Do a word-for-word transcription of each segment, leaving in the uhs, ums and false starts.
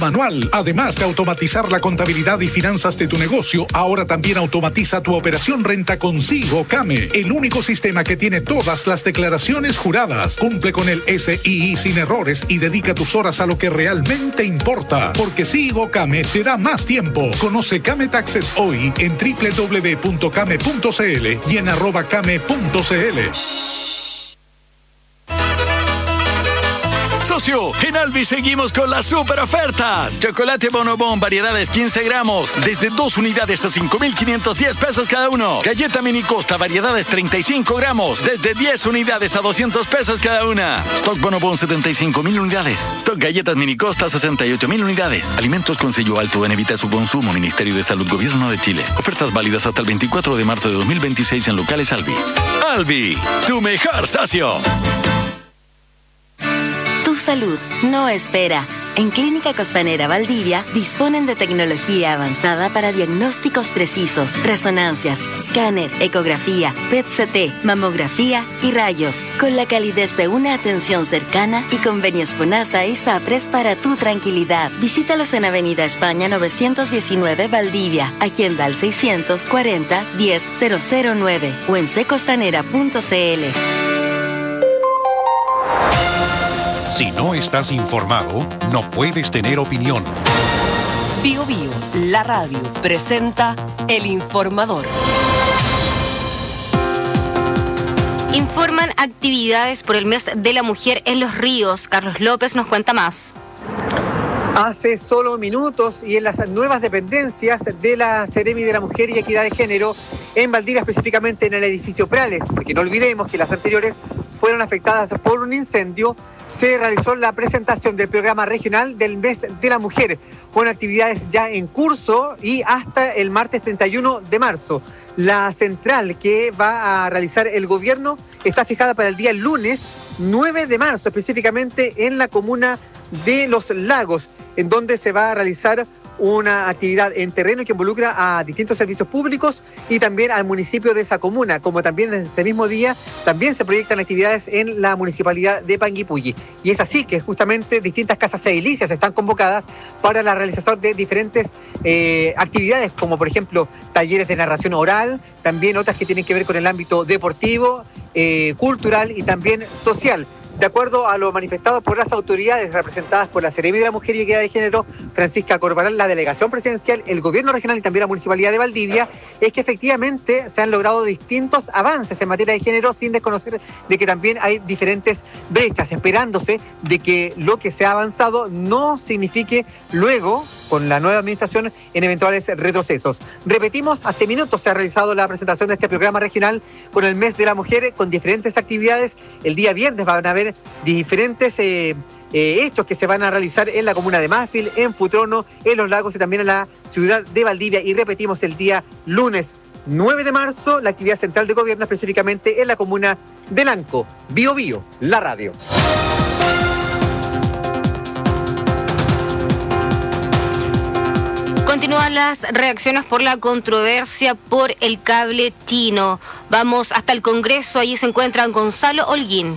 manual. Además de automatizar la contabilidad y finanzas de tu negocio, ahora también automatiza tu operación renta con SigoCame, el único sistema que tiene todas las declaraciones juradas. Cumple con el S I I sin errores y dedica tus horas a lo que realmente importa. Porque SigoCame te da más tiempo. Conoce Came Taxes hoy en doble u doble u doble u punto came punto c l y en arroba came punto c l. Socio, en Albi seguimos con las super ofertas. Chocolate Bonobón, variedades quince gramos, desde dos unidades a cinco mil quinientos diez pesos cada uno. Galleta Mini Costa, variedades treinta y cinco gramos, desde diez unidades a doscientos pesos cada una. Stock Bonobón, setenta y cinco mil unidades. Stock Galletas Mini Costa, sesenta y ocho mil unidades. Alimentos con sello alto en Evita su consumo, Ministerio de Salud, Gobierno de Chile. Ofertas válidas hasta el veinticuatro de marzo de dos mil veintiséis en locales Albi. Albi, tu mejor socio. Tu salud no espera. En Clínica Costanera Valdivia disponen de tecnología avanzada para diagnósticos precisos, resonancias, escáner, ecografía, P E T C T, mamografía y rayos, con la calidez de una atención cercana y convenios FONASA y SAPRES para tu tranquilidad. Visítalos en Avenida España novecientos diecinueve Valdivia, agenda al seiscientos cuarenta diez cero cero nueve o en c costanera punto c l. Si no estás informado, no puedes tener opinión. Bio Bio, la radio, presenta El Informador. Informan actividades por el mes de la mujer en Los Ríos. Carlos López nos cuenta más. Hace solo minutos y en las nuevas dependencias de la Seremi de la Mujer y Equidad de Género, en Valdivia, específicamente en el edificio Prales, porque no olvidemos que las anteriores fueron afectadas por un incendio, se realizó la presentación del programa regional del mes de la mujer, con actividades ya en curso y hasta el martes treinta y uno de marzo. La central que va a realizar el gobierno está fijada para el día lunes nueve de marzo, específicamente en la comuna de Los Lagos, en donde se va a realizar una actividad en terreno que involucra a distintos servicios públicos y también al municipio de esa comuna, como también en ese mismo día también se proyectan actividades en la municipalidad de Panguipulli. Y es así que justamente distintas casas edilicias están convocadas para la realización de diferentes eh, actividades, como por ejemplo talleres de narración oral, también otras que tienen que ver con el ámbito deportivo, eh, cultural y también social. De acuerdo a lo manifestado por las autoridades representadas por la Seremi de la Mujer y Equidad de Género, Francisca Corbalán, la delegación presidencial, el gobierno regional y también la municipalidad de Valdivia, es que efectivamente se han logrado distintos avances en materia de género, sin desconocer de que también hay diferentes brechas, esperándose de que lo que se ha avanzado no signifique luego, con la nueva administración, en eventuales retrocesos. Repetimos, hace minutos se ha realizado la presentación de este programa regional con el mes de la mujer, con diferentes actividades. El día viernes van a haber diferentes eh, eh, hechos que se van a realizar en la comuna de Mafil, en Futrono, en Los Lagos y también en la ciudad de Valdivia. Y repetimos, el día lunes nueve de marzo, la actividad central de gobierno específicamente en la comuna de Lanco. Bio Bio, la radio. Continúan las reacciones por la controversia por el cable chino. Vamos hasta el Congreso, allí se encuentra Gonzalo Holguín.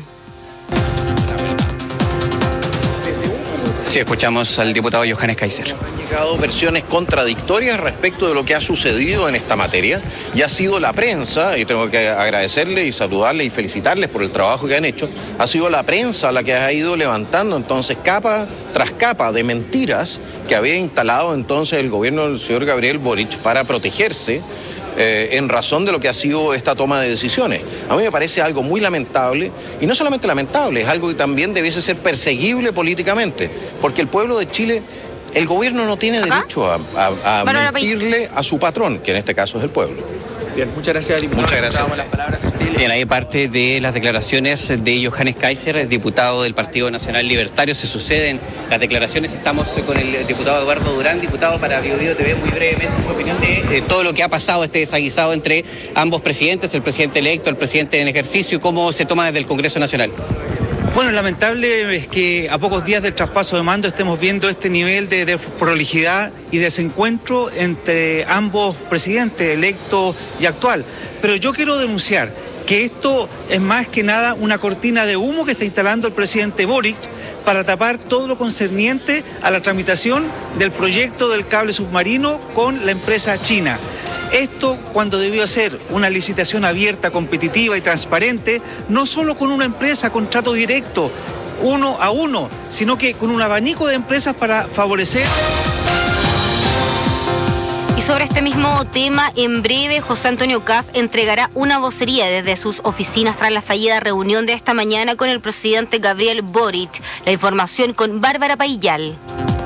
Sí, escuchamos al diputado Johannes Kaiser. Han llegado versiones contradictorias respecto de lo que ha sucedido en esta materia y ha sido la prensa, y tengo que agradecerle y saludarle y felicitarles por el trabajo que han hecho, ha sido la prensa la que ha ido levantando entonces capa tras capa de mentiras que había instalado entonces el gobierno del señor Gabriel Boric para protegerse Eh, en razón de lo que ha sido esta toma de decisiones. A mí me parece algo muy lamentable, y no solamente lamentable, es algo que también debiese ser perseguible políticamente, porque el pueblo de Chile, el gobierno no tiene derecho a, a, a mentirle a su patrón, que en este caso es el pueblo. Bien, muchas gracias, diputado. Muchas gracias. Las palabras Bien, ahí parte de las declaraciones de Johannes Kaiser, diputado del Partido Nacional Libertario. Se suceden las declaraciones. Estamos con el diputado Eduardo Durán, diputado para Bio Bio T V. Muy brevemente, su opinión de, de todo lo que ha pasado, este desaguisado entre ambos presidentes, el presidente electo, el presidente en ejercicio, y cómo se toma desde el Congreso Nacional. Bueno, lamentable es que a pocos días del traspaso de mando estemos viendo este nivel de, de prolijidad y desencuentro entre ambos presidentes, electo y actual. Pero yo quiero denunciar que esto es más que nada una cortina de humo que está instalando el presidente Boric para tapar todo lo concerniente a la tramitación del proyecto del cable submarino con la empresa china. Esto cuando debió ser una licitación abierta, competitiva y transparente, no solo con una empresa, contrato directo, uno a uno, sino que con un abanico de empresas para favorecer. Y sobre este mismo tema, en breve, José Antonio Kast entregará una vocería desde sus oficinas tras la fallida reunión de esta mañana con el presidente Gabriel Boric. La información con Bárbara Paillal.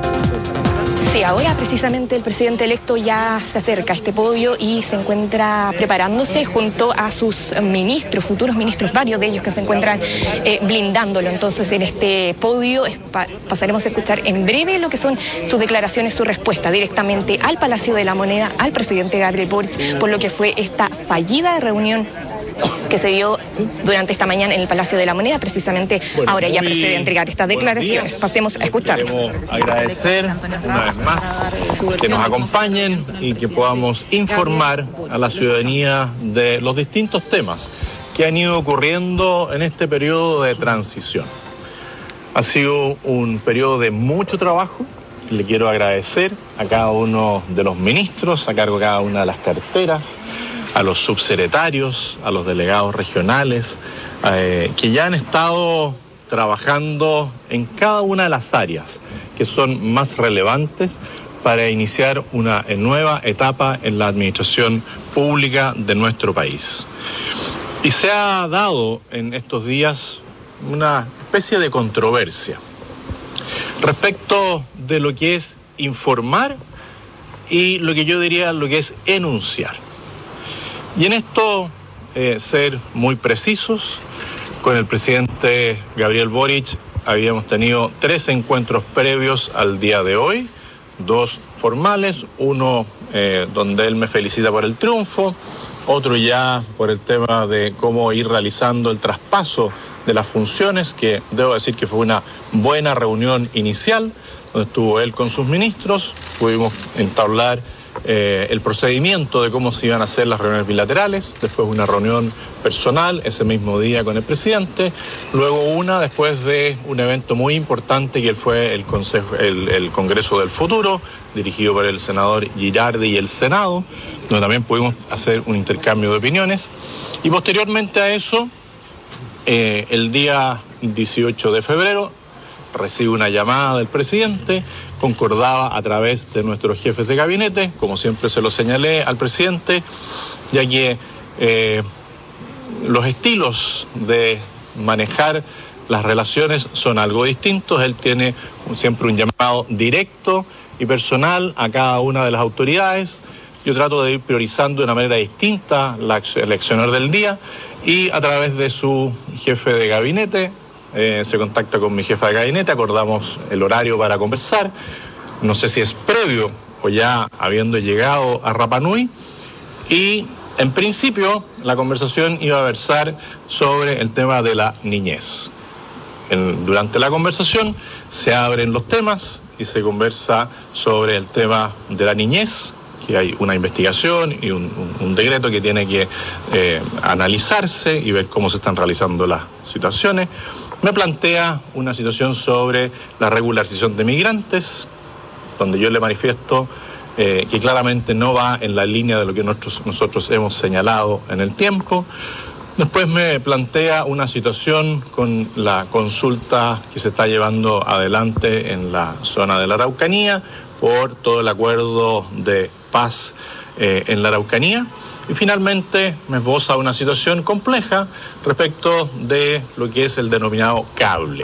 Sí, ahora precisamente el presidente electo ya se acerca a este podio y se encuentra preparándose junto a sus ministros, futuros ministros, varios de ellos que se encuentran eh, blindándolo. Entonces, en este podio pa pasaremos a escuchar en breve lo que son sus declaraciones, su respuesta directamente al Palacio de la Moneda, al presidente Gabriel Boric, por lo que fue esta fallida reunión que se dio durante esta mañana en el Palacio de la Moneda. Precisamente bueno, ahora ya procede a entregar estas declaraciones. Pasemos a escuchar. Queremos agradecer una vez más que nos acompañen y que podamos informar a la ciudadanía de los distintos temas que han ido ocurriendo en este periodo de transición. Ha sido un periodo de mucho trabajo. Le quiero agradecer a cada uno de los ministros, a cargo de cada una de las carteras, a los subsecretarios, a los delegados regionales, eh, que ya han estado trabajando en cada una de las áreas que son más relevantes para iniciar una nueva etapa en la administración pública de nuestro país. Y se ha dado en estos días una especie de controversia respecto de lo que es informar y lo que yo diría lo que es enunciar. Y en esto, eh, ser muy precisos, con el presidente Gabriel Boric habíamos tenido tres encuentros previos al día de hoy, dos formales, uno eh, donde él me felicita por el triunfo, otro ya por el tema de cómo ir realizando el traspaso de las funciones, que debo decir que fue una buena reunión inicial, donde estuvo él con sus ministros, pudimos entablar Eh, el procedimiento de cómo se iban a hacer las reuniones bilaterales, después una reunión personal ese mismo día con el presidente, luego una después de un evento muy importante que fue el, consejo, el, el Congreso del Futuro, dirigido por el senador Girardi y el Senado, donde también pudimos hacer un intercambio de opiniones, y posteriormente a eso, eh, el día dieciocho de febrero, recibe una llamada del presidente, concordaba a través de nuestros jefes de gabinete, como siempre se lo señalé al presidente, ya que eh, los estilos de manejar las relaciones son algo distintos. Él tiene siempre un llamado directo y personal a cada una de las autoridades. Yo trato de ir priorizando de una manera distinta la, el accionar del día, y a través de su jefe de gabinete, Eh, se contacta con mi jefa de gabinete, acordamos el horario para conversar, no sé si es previo o ya habiendo llegado a Rapa Nui, y en principio la conversación iba a versar sobre el tema de la niñez. En, durante la conversación se abren los temas y se conversa sobre el tema de la niñez, que hay una investigación y un, un, un decreto que tiene que eh, analizarse y ver cómo se están realizando las situaciones. Me plantea una situación sobre la regularización de migrantes, donde yo le manifiesto eh, que claramente no va en la línea de lo que nosotros, nosotros hemos señalado en el tiempo. Después me plantea una situación con la consulta que se está llevando adelante en la zona de la Araucanía por todo el acuerdo de paz eh, en la Araucanía. Y finalmente me esboza una situación compleja respecto de lo que es el denominado cable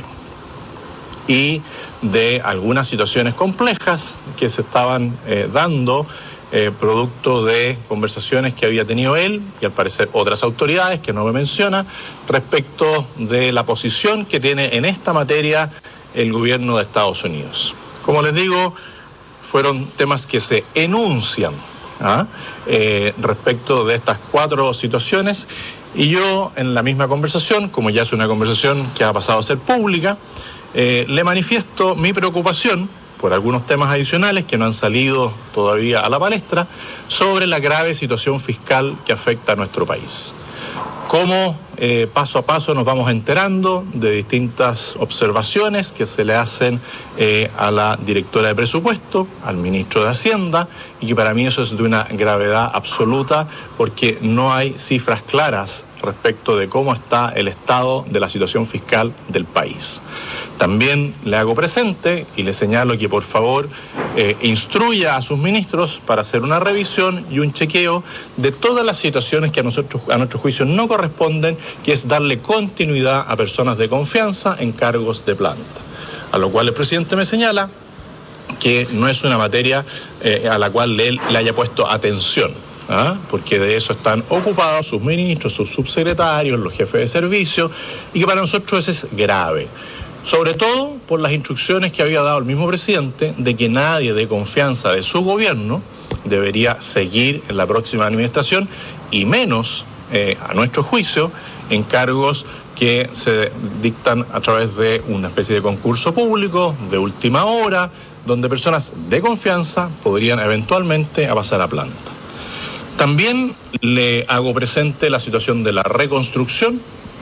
y de algunas situaciones complejas que se estaban eh, dando eh, producto de conversaciones que había tenido él y al parecer otras autoridades que no me menciona respecto de la posición que tiene en esta materia el gobierno de Estados Unidos. Como les digo, fueron temas que se enuncian ¿Ah? Eh, respecto de estas cuatro situaciones, y yo en la misma conversación, como ya es una conversación que ha pasado a ser pública, eh, le manifiesto mi preocupación por algunos temas adicionales que no han salido todavía a la palestra sobre la grave situación fiscal que afecta a nuestro país. cómo eh, paso a paso nos vamos enterando de distintas observaciones que se le hacen eh, a la directora de presupuesto, al ministro de Hacienda, y que para mí eso es de una gravedad absoluta porque no hay cifras claras respecto de cómo está el estado de la situación fiscal del país. También le hago presente y le señalo que por favor eh, instruya a sus ministros para hacer una revisión y un chequeo de todas las situaciones que a nosotros, a nuestro juicio no corresponden, que es darle continuidad a personas de confianza en cargos de planta. A lo cual el presidente me señala que no es una materia eh, a la cual él le haya puesto atención. ¿Ah? Porque de eso están ocupados sus ministros, sus subsecretarios, los jefes de servicio, y que para nosotros eso es grave. Sobre todo por las instrucciones que había dado el mismo presidente de que nadie de confianza de su gobierno debería seguir en la próxima administración, y menos, eh, a nuestro juicio, en cargos que se dictan a través de una especie de concurso público de última hora, donde personas de confianza podrían eventualmente pasar a planta. También le hago presente la situación de la reconstrucción,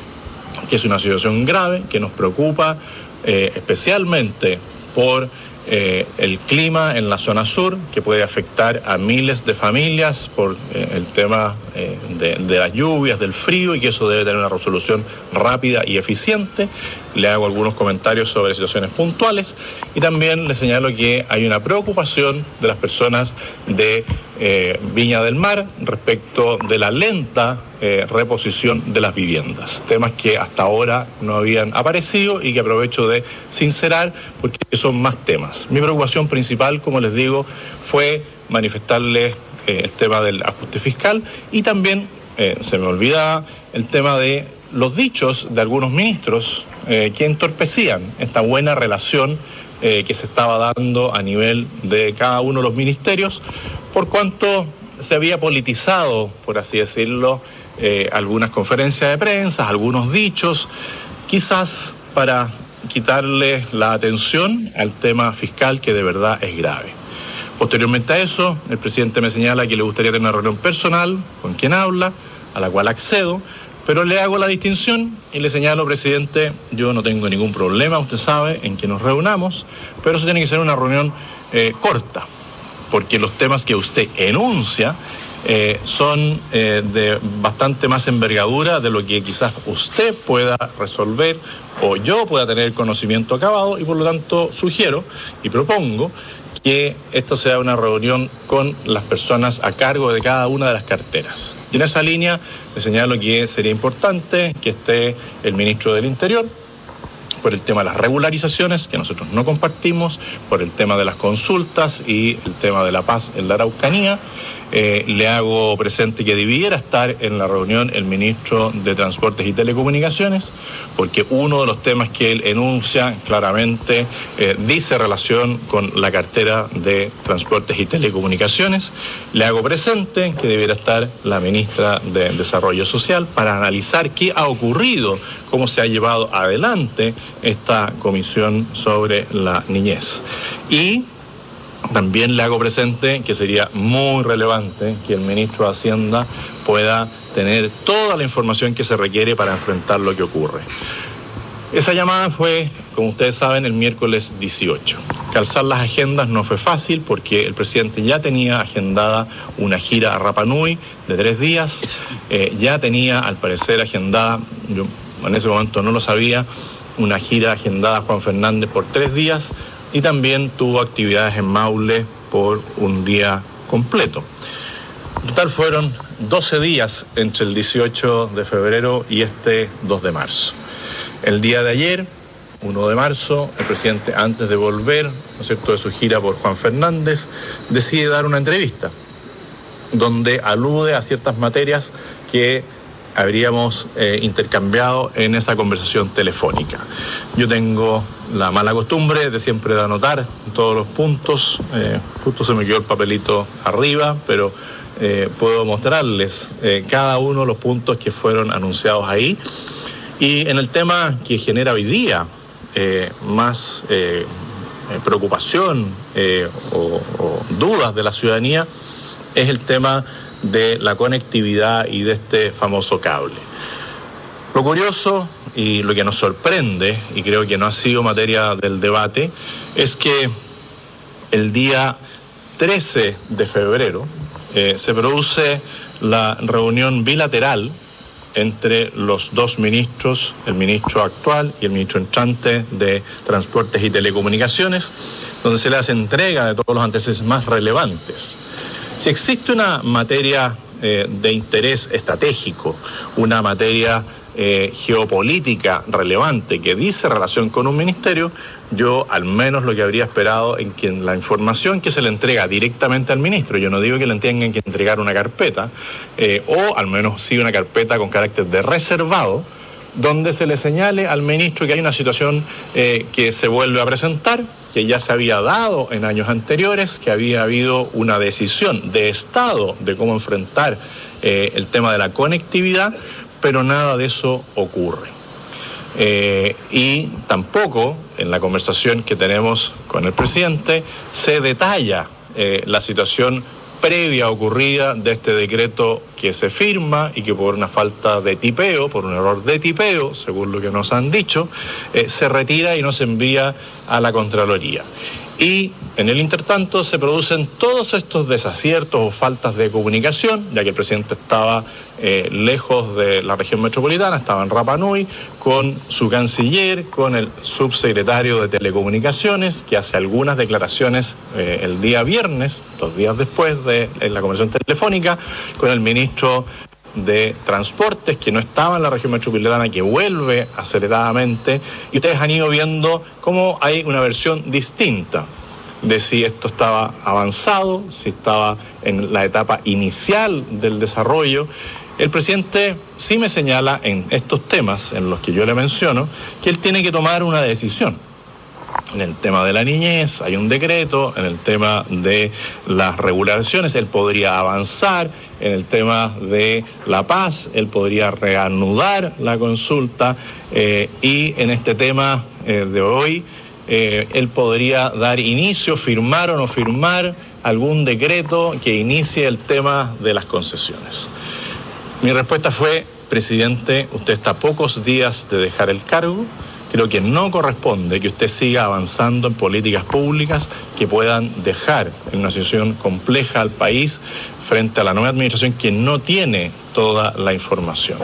que es una situación grave, que nos preocupa eh, especialmente por eh, el clima en la zona sur, que puede afectar a miles de familias por eh, el tema eh, de, de las lluvias, del frío, y que eso debe tener una resolución rápida y eficiente. Le hago algunos comentarios sobre situaciones puntuales y también le señalo que hay una preocupación de las personas de eh, Viña del Mar respecto de la lenta eh, reposición de las viviendas, temas que hasta ahora no habían aparecido y que aprovecho de sincerar porque son más temas. Mi preocupación principal, como les digo, fue manifestarles eh, el tema del ajuste fiscal y también, eh, se me olvidaba, el tema de los dichos de algunos ministros eh, que entorpecían esta buena relación eh, que se estaba dando a nivel de cada uno de los ministerios, por cuanto se había politizado, por así decirlo, eh, algunas conferencias de prensa, algunos dichos, quizás para quitarle la atención al tema fiscal que de verdad es grave. Posteriormente a eso, el presidente me señala que le gustaría tener una reunión personal con quien habla, a la cual accedo, pero le hago la distinción y le señalo, presidente, yo no tengo ningún problema, usted sabe, en que nos reunamos, pero eso tiene que ser una reunión eh, corta, porque los temas que usted enuncia eh, son eh, de bastante más envergadura de lo que quizás usted pueda resolver o yo pueda tener conocimiento acabado, y por lo tanto sugiero y propongo que esta sea una reunión con las personas a cargo de cada una de las carteras. Y en esa línea le señalo que sería importante que esté el ministro del Interior, por el tema de las regularizaciones, que nosotros no compartimos, por el tema de las consultas y el tema de la paz en la Araucanía. Eh, le hago presente que debiera estar en la reunión el ministro de Transportes y Telecomunicaciones, porque uno de los temas que él enuncia claramente eh, dice relación con la cartera de Transportes y Telecomunicaciones. Le hago presente que debiera estar la ministra de Desarrollo Social para analizar qué ha ocurrido, cómo se ha llevado adelante esta comisión sobre la niñez. Y también le hago presente que sería muy relevante que el ministro de Hacienda pueda tener toda la información que se requiere para enfrentar lo que ocurre. Esa llamada fue, como ustedes saben, el miércoles dieciocho. Calzar las agendas no fue fácil porque el presidente ya tenía agendada una gira a Rapa Nui de tres días, eh, ya tenía al parecer agendada, yo en ese momento no lo sabía, una gira agendada a Juan Fernández por tres días, y también tuvo actividades en Maule por un día completo. En total fueron doce días entre el dieciocho de febrero y este dos de marzo. El día de ayer, uno de marzo, el presidente, antes de volver, ¿no es cierto?, de su gira por Juan Fernández, decide dar una entrevista donde alude a ciertas materias que habríamos eh, intercambiado en esa conversación telefónica. Yo tengo la mala costumbre de siempre de anotar todos los puntos, eh, justo se me quedó el papelito arriba, pero eh, puedo mostrarles eh, cada uno de los puntos que fueron anunciados ahí. Y en el tema que genera hoy día eh, más eh, preocupación eh, o, o dudas de la ciudadanía es el tema de la conectividad y de este famoso cable. Lo curioso y lo que nos sorprende, y creo que no ha sido materia del debate, es que el día trece de febrero eh, se produce la reunión bilateral entre los dos ministros, el ministro actual y el ministro entrante de Transportes y Telecomunicaciones, donde se le hace entrega de todos los antecedentes más relevantes. Si existe una materia eh, de interés estratégico, una materia eh, geopolítica relevante que dice relación con un ministerio, yo al menos lo que habría esperado en que en la información que se le entrega directamente al ministro, yo no digo que le tengan que entregar una carpeta, eh, o al menos sí una carpeta con carácter de reservado, donde se le señale al ministro que hay una situación eh, que se vuelve a presentar, que ya se había dado en años anteriores, que había habido una decisión de Estado de cómo enfrentar eh, el tema de la conectividad, pero nada de eso ocurre. Eh, y tampoco en la conversación que tenemos con el presidente se detalla eh, la situación previa ocurrida de este decreto que se firma y que por una falta de tipeo, por un error de tipeo, según lo que nos han dicho, eh, se retira y no se envía a la Contraloría. Y en el intertanto se producen todos estos desaciertos o faltas de comunicación, ya que el presidente estaba eh, lejos de la región metropolitana, estaba en Rapa Nui, con su canciller, con el subsecretario de Telecomunicaciones, que hace algunas declaraciones eh, el día viernes, dos días después de en la conversación telefónica, con el ministro de Transportes, que no estaba en la región metropolitana, que vuelve aceleradamente, y ustedes han ido viendo cómo hay una versión distinta de si esto estaba avanzado, si estaba en la etapa inicial del desarrollo. El presidente sí me señala en estos temas, en los que yo le menciono, que él tiene que tomar una decisión. En el tema de la niñez hay un decreto, en el tema de las regulaciones él podría avanzar, en el tema de la paz él podría reanudar la consulta eh, y en este tema eh, de hoy eh, él podría dar inicio, firmar o no firmar algún decreto que inicie el tema de las concesiones. Mi respuesta fue: presidente, usted está a pocos días de dejar el cargo. Creo que no corresponde que usted siga avanzando en políticas públicas que puedan dejar en una situación compleja al país frente a la nueva administración que no tiene toda la información.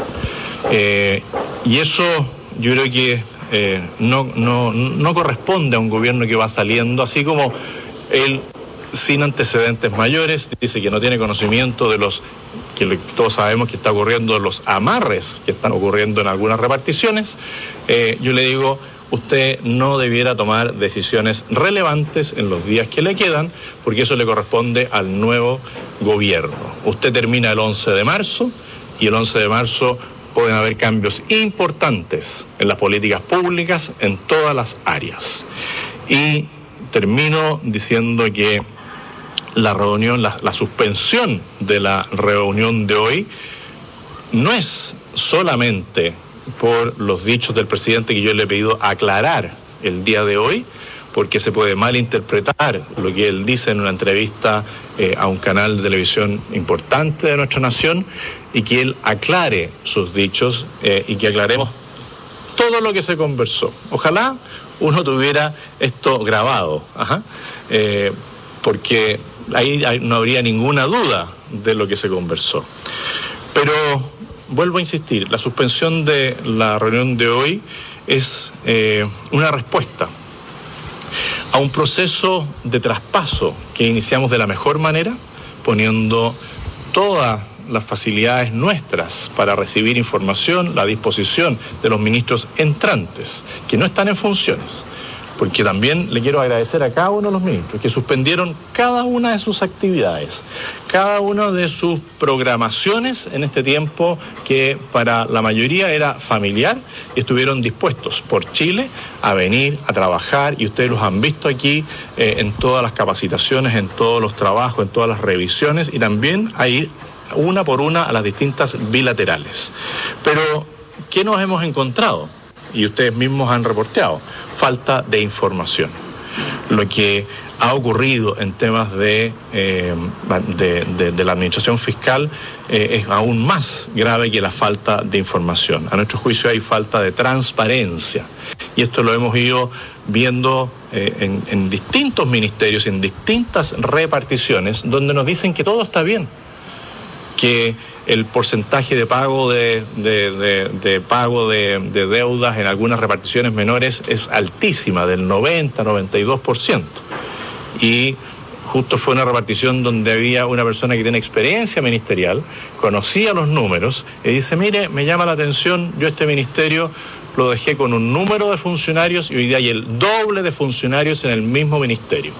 Eh, y eso yo creo que eh, no, no, no corresponde a un gobierno que va saliendo, así como él, sin antecedentes mayores, dice que no tiene conocimiento de los que todos sabemos que está ocurriendo, los amarres que están ocurriendo en algunas reparticiones. Eh, yo le digo, usted no debiera tomar decisiones relevantes en los días que le quedan, porque eso le corresponde al nuevo gobierno. Usted termina el once de marzo y el once de marzo pueden haber cambios importantes en las políticas públicas en todas las áreas. Y termino diciendo que la reunión, la, la suspensión de la reunión de hoy no es solamente por los dichos del presidente que yo le he pedido aclarar el día de hoy, porque se puede malinterpretar lo que él dice en una entrevista eh, a un canal de televisión importante de nuestra nación, y que él aclare sus dichos eh, y que aclaremos todo lo que se conversó. Ojalá uno tuviera esto grabado, ajá, eh, porque ahí no habría ninguna duda de lo que se conversó. Pero vuelvo a insistir, la suspensión de la reunión de hoy es eh, una respuesta a un proceso de traspaso que iniciamos de la mejor manera, poniendo todas las facilidades nuestras para recibir información, la disposición de los ministros entrantes, que no están en funciones. Porque también le quiero agradecer a cada uno de los ministros que suspendieron cada una de sus actividades, cada una de sus programaciones en este tiempo que para la mayoría era familiar, y estuvieron dispuestos por Chile a venir a trabajar, y ustedes los han visto aquí eh, en todas las capacitaciones, en todos los trabajos, en todas las revisiones, y también a ir una por una a las distintas bilaterales. Pero, ¿qué nos hemos encontrado? Y ustedes mismos han reporteado falta de información. Lo que ha ocurrido en temas de, eh, de, de, de la administración fiscal eh, es aún más grave que la falta de información. A nuestro juicio hay falta de transparencia y esto lo hemos ido viendo eh, en, en distintos ministerios, en distintas reparticiones, donde nos dicen que todo está bien, que el porcentaje de pago de, de, de, de pago de, de deudas en algunas reparticiones menores es altísima, del noventa, noventa y dos por ciento. Y justo fue una repartición donde había una persona que tiene experiencia ministerial, conocía los números y dice, mire, me llama la atención, yo este ministerio lo dejé con un número de funcionarios y hoy día hay el doble de funcionarios en el mismo ministerio.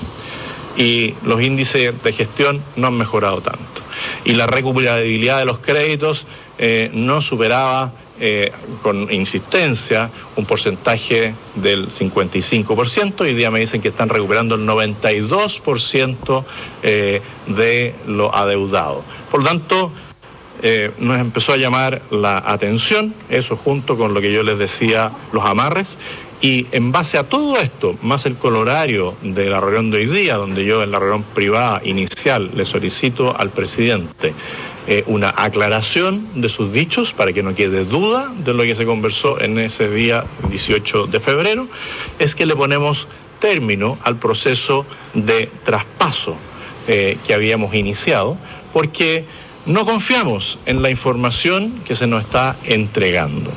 Y los índices de gestión no han mejorado tanto. Y la recuperabilidad de los créditos eh, no superaba eh, con insistencia un porcentaje del cincuenta y cinco por ciento. Hoy día me dicen que están recuperando el noventa y dos por ciento eh, de lo adeudado. Por lo tanto, eh, nos empezó a llamar la atención, eso junto con lo que yo les decía, los amarres. Y en base a todo esto, más el colorario de la reunión de hoy día, donde yo en la reunión privada inicial le solicito al presidente eh, una aclaración de sus dichos para que no quede duda de lo que se conversó en ese día dieciocho de febrero, es que le ponemos término al proceso de traspaso eh, que habíamos iniciado, porque no confiamos en la información que se nos está entregando.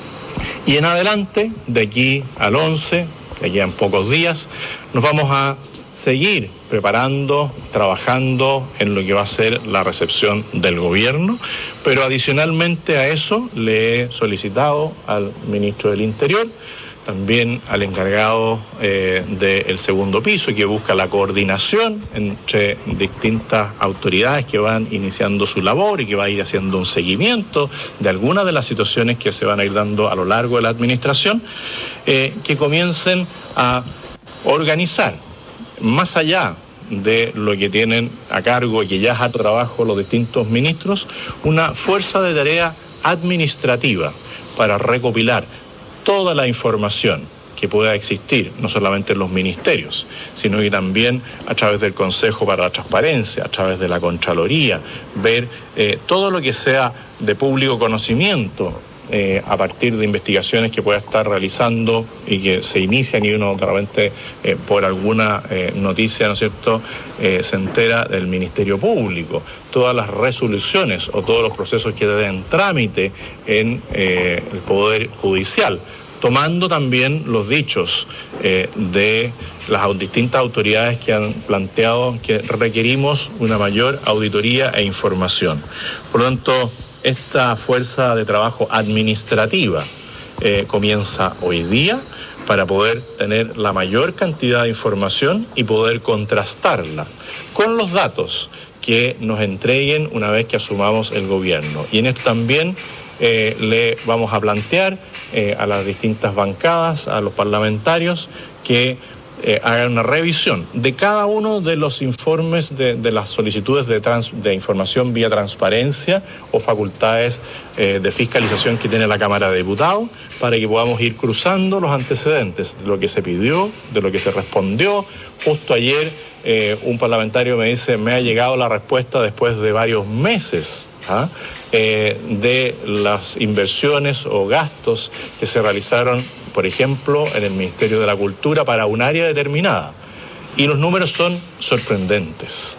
Y en adelante, de aquí al once, que ya en pocos días, nos vamos a seguir preparando, trabajando en lo que va a ser la recepción del gobierno, pero adicionalmente a eso le he solicitado al ministro del Interior, también al encargado eh, del segundo piso, que busca la coordinación entre distintas autoridades que van iniciando su labor y que va a ir haciendo un seguimiento de algunas de las situaciones que se van a ir dando a lo largo de la administración, eh, que comiencen a organizar, más allá de lo que tienen a cargo y que ya es a trabajo los distintos ministros, una fuerza de tarea administrativa para recopilar toda la información que pueda existir, no solamente en los ministerios, sino que también a través del Consejo para la Transparencia, a través de la Contraloría, ver eh, todo lo que sea de público conocimiento eh, a partir de investigaciones que pueda estar realizando y que se inician y uno de repente eh, por alguna eh, noticia, ¿no es cierto?, eh, se entera del Ministerio Público. Todas las resoluciones o todos los procesos que den trámite en eh, el Poder Judicial, tomando también los dichos eh, de las distintas autoridades que han planteado que requerimos una mayor auditoría e información. Por lo tanto, esta fuerza de trabajo administrativa eh, comienza hoy día para poder tener la mayor cantidad de información y poder contrastarla con los datos que nos entreguen una vez que asumamos el gobierno. Y en esto también eh, le vamos a plantear eh, a las distintas bancadas, a los parlamentarios, que eh, hagan una revisión de cada uno de los informes de, de las solicitudes de, trans, de información vía transparencia o facultades eh, de fiscalización que tiene la Cámara de Diputados, para que podamos ir cruzando los antecedentes de lo que se pidió, de lo que se respondió. Justo ayer eh, un parlamentario me dice, me ha llegado la respuesta después de varios meses ¿ah? eh, de las inversiones o gastos que se realizaron, por ejemplo, en el Ministerio de la Cultura para un área determinada. Y los números son sorprendentes.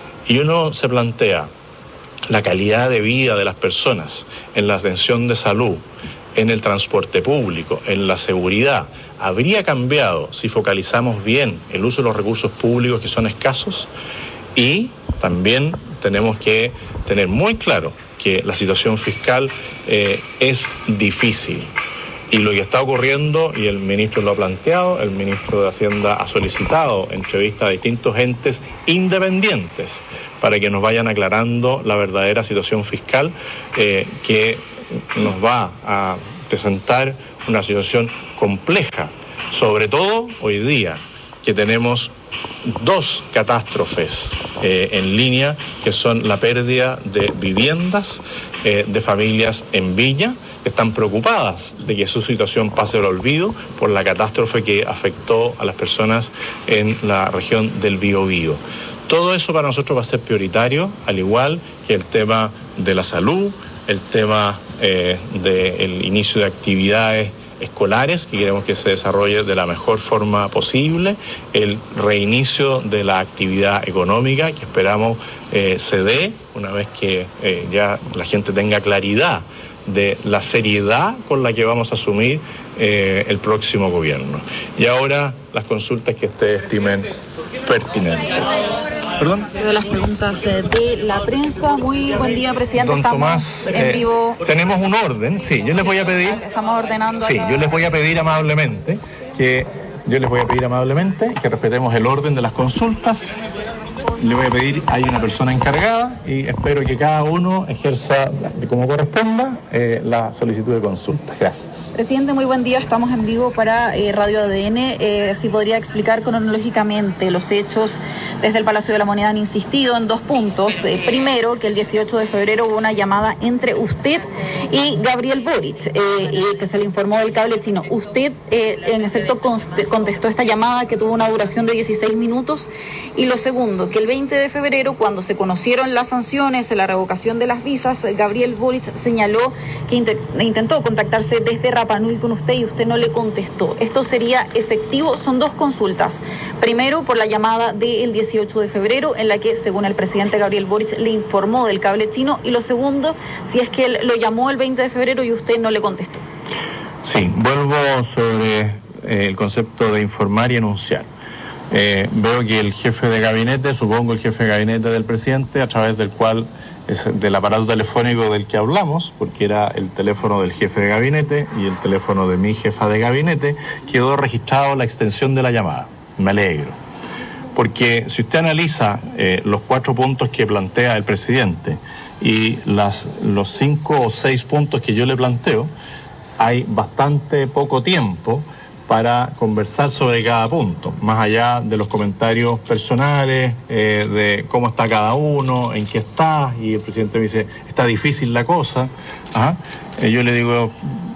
Y uno se plantea la calidad de vida de las personas en la atención de salud, en el transporte público, en la seguridad. ¿Habría cambiado si focalizamos bien el uso de los recursos públicos que son escasos? Y también tenemos que tener muy claro que la situación fiscal eh, es difícil. Y lo que está ocurriendo, y el ministro lo ha planteado, el ministro de Hacienda ha solicitado entrevistas a distintos entes independientes para que nos vayan aclarando la verdadera situación fiscal eh, que nos va a presentar una situación compleja, sobre todo hoy día, que tenemos dos catástrofes eh, en línea, que son la pérdida de viviendas eh, de familias en Viña, que están preocupadas de que su situación pase al olvido por la catástrofe que afectó a las personas en la región del Biobío. Todo eso para nosotros va a ser prioritario, al igual que el tema de la salud, el tema eh, del inicio de actividades escolares, que queremos que se desarrolle de la mejor forma posible, el reinicio de la actividad económica, que esperamos eh, se dé una vez que eh, ya la gente tenga claridad de la seriedad con la que vamos a asumir eh, el próximo gobierno. Y ahora las consultas que ustedes estimen pertinentes. ¿Perdón? De las preguntas de la prensa. Muy buen día, presidente. Don Estamos Tomás, en vivo. Eh, tenemos un orden, sí. Yo les voy a pedir. Estamos ordenando. Sí, yo les voy a pedir amablemente que yo les voy a pedir amablemente que respetemos el orden de las consultas. Le voy a pedir, hay una persona encargada y espero que cada uno ejerza como corresponda eh, la solicitud de consulta. Gracias. Presidente, muy buen día. Estamos en vivo para eh, Radio A D N. Eh, si podría explicar cronológicamente los hechos desde el Palacio de la Moneda. Han insistido en dos puntos. Eh, primero, que el dieciocho de febrero hubo una llamada entre usted y Gabriel Boric, eh, eh, que se le informó del cable chino. Usted, eh, en efecto, contestó esta llamada que tuvo una duración de dieciséis minutos. Y lo segundo, que el veinte de febrero, cuando se conocieron las sanciones, la revocación de las visas, Gabriel Boric señaló que int- intentó contactarse desde Rapa Nui con usted y usted no le contestó. ¿Esto sería efectivo? Son dos consultas. Primero, por la llamada del dieciocho de febrero, en la que, según el presidente Gabriel Boric, le informó del cable chino. Y lo segundo, si es que él lo llamó el veinte de febrero y usted no le contestó. Sí, vuelvo sobre eh, el concepto de informar y anunciar. Eh, veo que el jefe de gabinete, supongo el jefe de gabinete del presidente, a través del cual, es del aparato telefónico del que hablamos, porque era el teléfono del jefe de gabinete y el teléfono de mi jefa de gabinete, quedó registrado la extensión de la llamada. Me alegro. Porque si usted analiza eh, los cuatro puntos que plantea el presidente y las, los cinco o seis puntos que yo le planteo, hay bastante poco tiempo para conversar sobre cada punto, más allá de los comentarios personales, eh, de cómo está cada uno, en qué está, y el presidente me dice, está difícil la cosa. ¿Ah? Eh, yo le digo,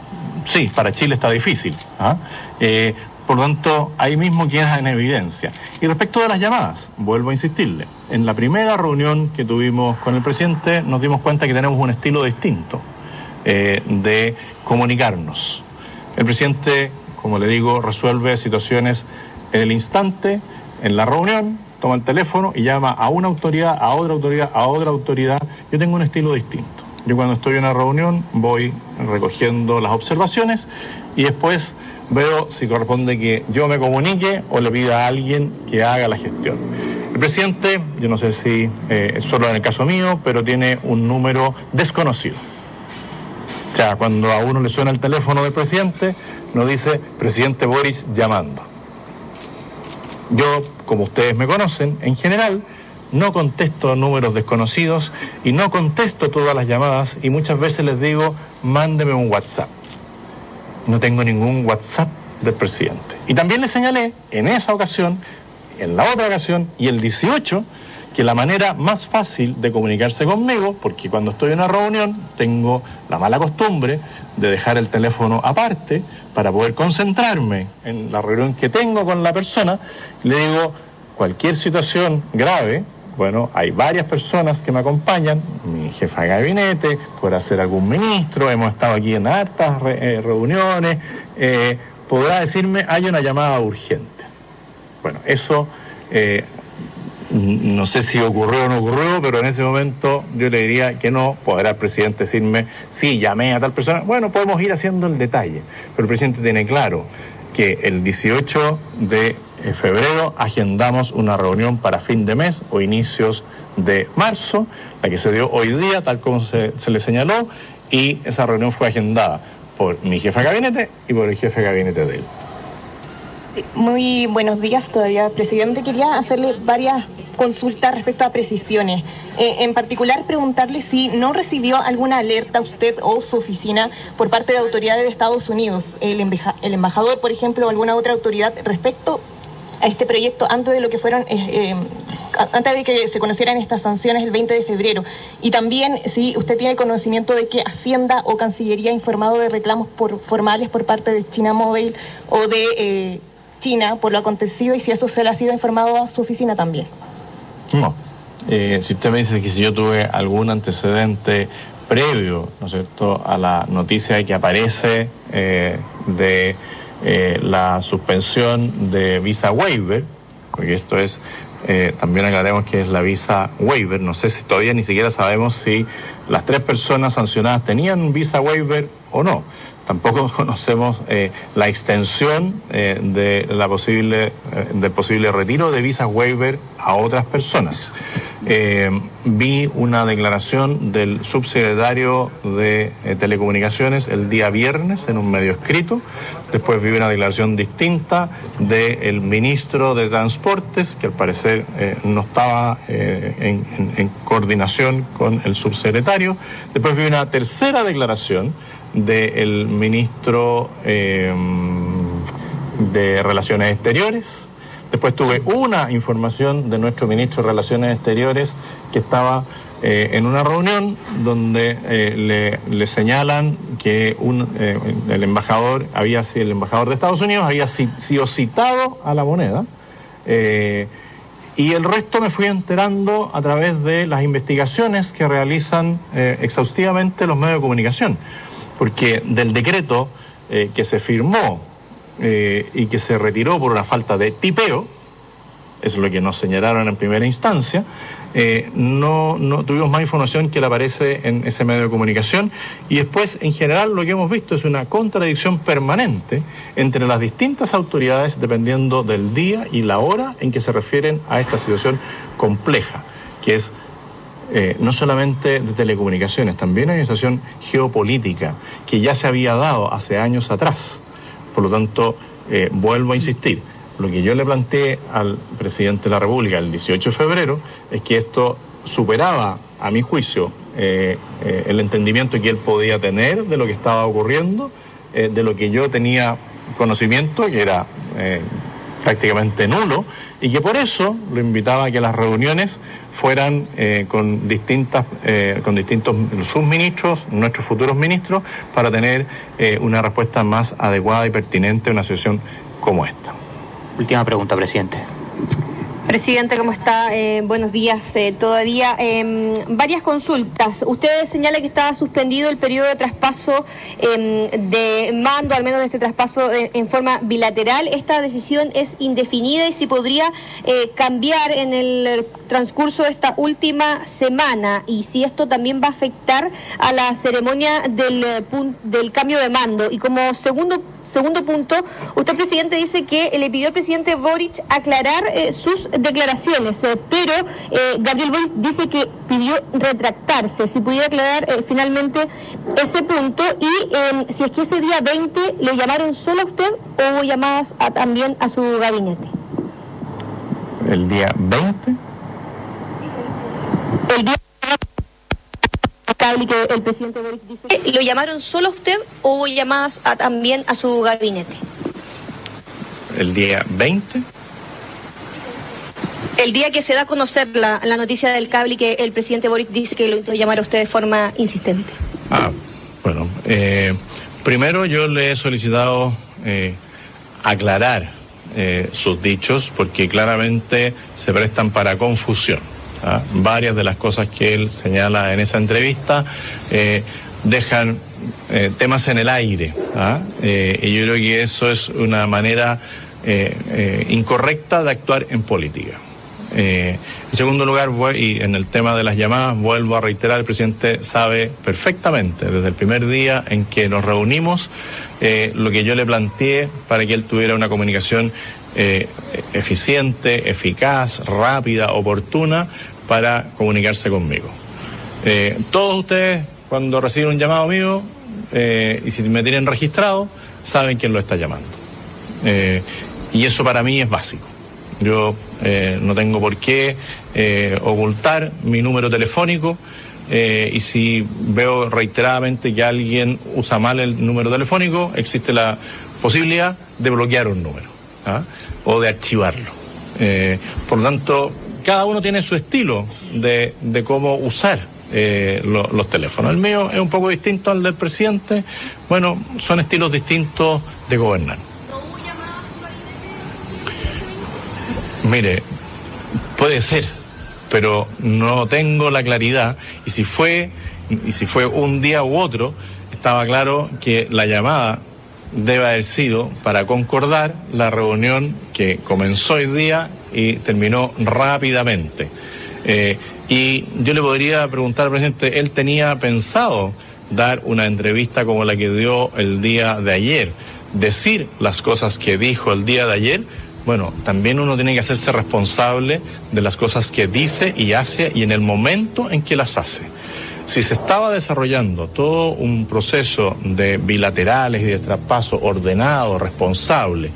sí, para Chile está difícil. ¿Ah? Eh, por lo tanto, ahí mismo queda en evidencia. Y respecto de las llamadas, vuelvo a insistirle, en la primera reunión que tuvimos con el presidente nos dimos cuenta que tenemos un estilo distinto eh, de comunicarnos. El presidente, como le digo, resuelve situaciones en el instante, en la reunión, toma el teléfono y llama a una autoridad, a otra autoridad, a otra autoridad. Yo tengo un estilo distinto. Yo cuando estoy en una reunión voy recogiendo las observaciones y después veo si corresponde que yo me comunique o le pida a alguien que haga la gestión. El presidente, yo no sé si eh, es solo en el caso mío, pero tiene un número desconocido. O sea, cuando a uno le suena el teléfono del presidente, nos dice presidente Boric llamando. Yo, como ustedes me conocen, en general no contesto números desconocidos y no contesto todas las llamadas y muchas veces les digo, mándeme un WhatsApp. No tengo ningún WhatsApp del presidente. Y también le señalé en esa ocasión, en la otra ocasión y el dieciocho, que la manera más fácil de comunicarse conmigo, porque cuando estoy en una reunión tengo la mala costumbre de dejar el teléfono aparte para poder concentrarme en la reunión que tengo con la persona, le digo, cualquier situación grave, bueno, hay varias personas que me acompañan, mi jefa de gabinete, podrá ser algún ministro, hemos estado aquí en hartas re, eh, reuniones, eh, podrá decirme, hay una llamada urgente. Bueno, eso... Eh, no sé si ocurrió o no ocurrió, pero en ese momento yo le diría que no. Podrá el presidente decirme, sí, llamé a tal persona. Bueno, podemos ir haciendo el detalle. Pero el presidente tiene claro que el dieciocho de febrero agendamos una reunión para fin de mes o inicios de marzo, la que se dio hoy día, tal como se, se le señaló, y esa reunión fue agendada por mi jefe de gabinete y por el jefe de gabinete de él. Muy buenos días todavía, presidente. Quería hacerle varias consultas respecto a precisiones. Eh, en particular, preguntarle si no recibió alguna alerta usted o su oficina por parte de autoridades de Estados Unidos, el, embeja, el embajador, por ejemplo, o alguna otra autoridad respecto a este proyecto antes de lo que fueron, eh, eh, antes de que se conocieran estas sanciones el veinte de febrero. Y también si usted tiene conocimiento de que Hacienda o Cancillería ha informado de reclamos por, formales por parte de China Mobile o de eh, China por lo acontecido, y si eso se le ha sido informado a su oficina también. No. Eh, si usted me dice que si yo tuve algún antecedente previo, ¿no es cierto?, a la noticia que aparece eh, de eh, la suspensión de visa waiver, porque esto es, eh, también aclaremos que es la visa waiver, no sé si todavía ni siquiera sabemos si las tres personas sancionadas tenían visa waiver o no. Tampoco conocemos eh, la extensión eh, de la posible, eh, del posible retiro de visas waiver a otras personas. Eh, vi una declaración del subsecretario de eh, Telecomunicaciones el día viernes en un medio escrito. Después vi una declaración distinta del ministro de Transportes, que al parecer eh, no estaba eh, en, en, en coordinación con el subsecretario. Después vi una tercera declaración del ministro eh, de Relaciones Exteriores. Después tuve una información de nuestro ministro de Relaciones Exteriores que estaba eh, en una reunión donde eh, le, le señalan que un, eh, el embajador había sido el embajador de Estados Unidos había si, sido citado a La Moneda, eh, y el resto me fui enterando a través de las investigaciones que realizan eh, exhaustivamente los medios de comunicación. Porque del decreto eh, que se firmó eh, y que se retiró por una falta de tipeo, es lo que nos señalaron en primera instancia, eh, no, no tuvimos más información que la aparece en ese medio de comunicación, y después en general lo que hemos visto es una contradicción permanente entre las distintas autoridades dependiendo del día y la hora en que se refieren a esta situación compleja, que es Eh, no solamente de telecomunicaciones, también hay una situación geopolítica que ya se había dado hace años atrás. Por lo tanto, eh, vuelvo a insistir, lo que yo le planteé al presidente de la República el dieciocho de febrero es que esto superaba, a mi juicio, eh, eh, el entendimiento que él podía tener de lo que estaba ocurriendo, eh, de lo que yo tenía conocimiento, que era eh, prácticamente nulo, y que por eso lo invitaba a que las reuniones fueran eh, con distintas eh, con distintos subministros, nuestros futuros ministros, para tener eh, una respuesta más adecuada y pertinente a una situación como esta. Última pregunta, presidente. Presidente, ¿cómo está? Eh, buenos días. Eh, todavía eh, varias consultas. Usted señala que estaba suspendido el periodo de traspaso eh, de mando, al menos de este traspaso eh, en forma bilateral. Esta decisión es indefinida y si podría eh, cambiar en el transcurso de esta última semana, y si esto también va a afectar a la ceremonia del, del cambio de mando. Y como segundo Segundo punto, usted, presidente, dice que le pidió al presidente Boric aclarar eh, sus declaraciones, eh, pero eh, Gabriel Boric dice que pidió retractarse. Si pudiera aclarar eh, finalmente ese punto, y eh, si es que ese día veinte le llamaron solo a usted o hubo llamadas a, también a su gabinete. ¿El día veinte? El día y que el presidente Boric dice, ¿lo llamaron solo a usted o hubo llamadas a, también a su gabinete? ¿El día veinte? El día que se da a conocer la, la noticia del cable y que el presidente Boric dice que lo intentó llamar a usted de forma insistente. Ah, bueno, eh, primero yo le he solicitado eh, aclarar eh, sus dichos, porque claramente se prestan para confusión. ¿Ah? Varias de las cosas que él señala en esa entrevista eh, dejan eh, temas en el aire, ¿ah? eh, y yo creo que eso es una manera eh, eh, incorrecta de actuar en política. Eh, en segundo lugar, y en el tema de las llamadas, vuelvo a reiterar, el presidente sabe perfectamente desde el primer día en que nos reunimos eh, lo que yo le planteé para que él tuviera una comunicación eh, eficiente, eficaz, rápida, oportuna, para comunicarse conmigo. Eh, todos ustedes, cuando reciben un llamado mío, eh, y si me tienen registrado, saben quién lo está llamando. Eh, y eso para mí es básico. Yo eh, no tengo por qué eh, ocultar mi número telefónico, eh, y si veo reiteradamente que alguien usa mal el número telefónico, existe la posibilidad de bloquear un número, ¿ah? o de archivarlo. Eh, por lo tanto, cada uno tiene su estilo de, de cómo usar eh, lo, los teléfonos. El mío es un poco distinto al del presidente. Bueno, son estilos distintos de gobernar. Mire, puede ser, pero no tengo la claridad. Y si fue, y si fue un día u otro, estaba claro que la llamada debe haber sido para concordar la reunión que comenzó hoy día y terminó rápidamente. Eh, y yo le podría preguntar al presidente, ¿él tenía pensado dar una entrevista como la que dio el día de ayer? Decir las cosas que dijo el día de ayer. Bueno, también uno tiene que hacerse responsable de las cosas que dice y hace y en el momento en que las hace. Si se estaba desarrollando todo un proceso de bilaterales y de traspaso ordenado, responsable,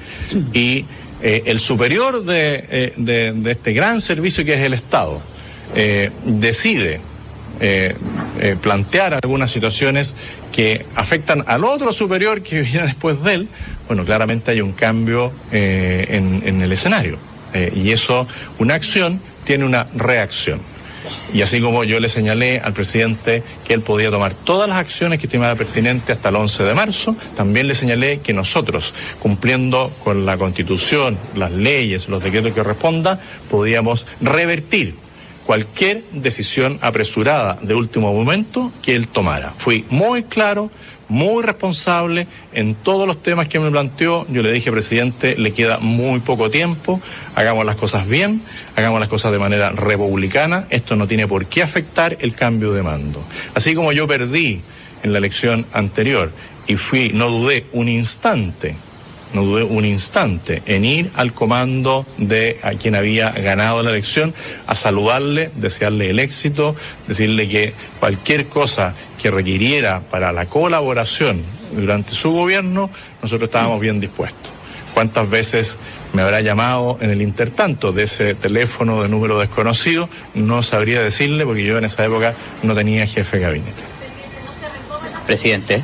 y eh, el superior de, eh, de, de este gran servicio que es el Estado eh, decide eh, eh, plantear algunas situaciones que afectan al otro superior que viene después de él, bueno, claramente hay un cambio eh, en, en el escenario. Eh, y eso, una acción tiene una reacción. Y así como yo le señalé al presidente que él podía tomar todas las acciones que estimara pertinente hasta el once de marzo, también le señalé que nosotros, cumpliendo con la Constitución, las leyes, los decretos que responda, podíamos revertir cualquier decisión apresurada de último momento que él tomara. Fui muy claro, muy responsable en todos los temas que me planteó. Yo le dije, presidente, le queda muy poco tiempo, hagamos las cosas bien, hagamos las cosas de manera republicana, esto no tiene por qué afectar el cambio de mando. Así como yo perdí en la elección anterior y fui, no dudé un instante, no dudé un instante en ir al comando de a quien había ganado la elección, a saludarle, desearle el éxito, decirle que cualquier cosa que requiriera para la colaboración durante su gobierno, nosotros estábamos bien dispuestos. ¿Cuántas veces me habrá llamado en el intertanto de ese teléfono de número desconocido? No sabría decirle porque yo en esa época no tenía jefe de gabinete. Presidente.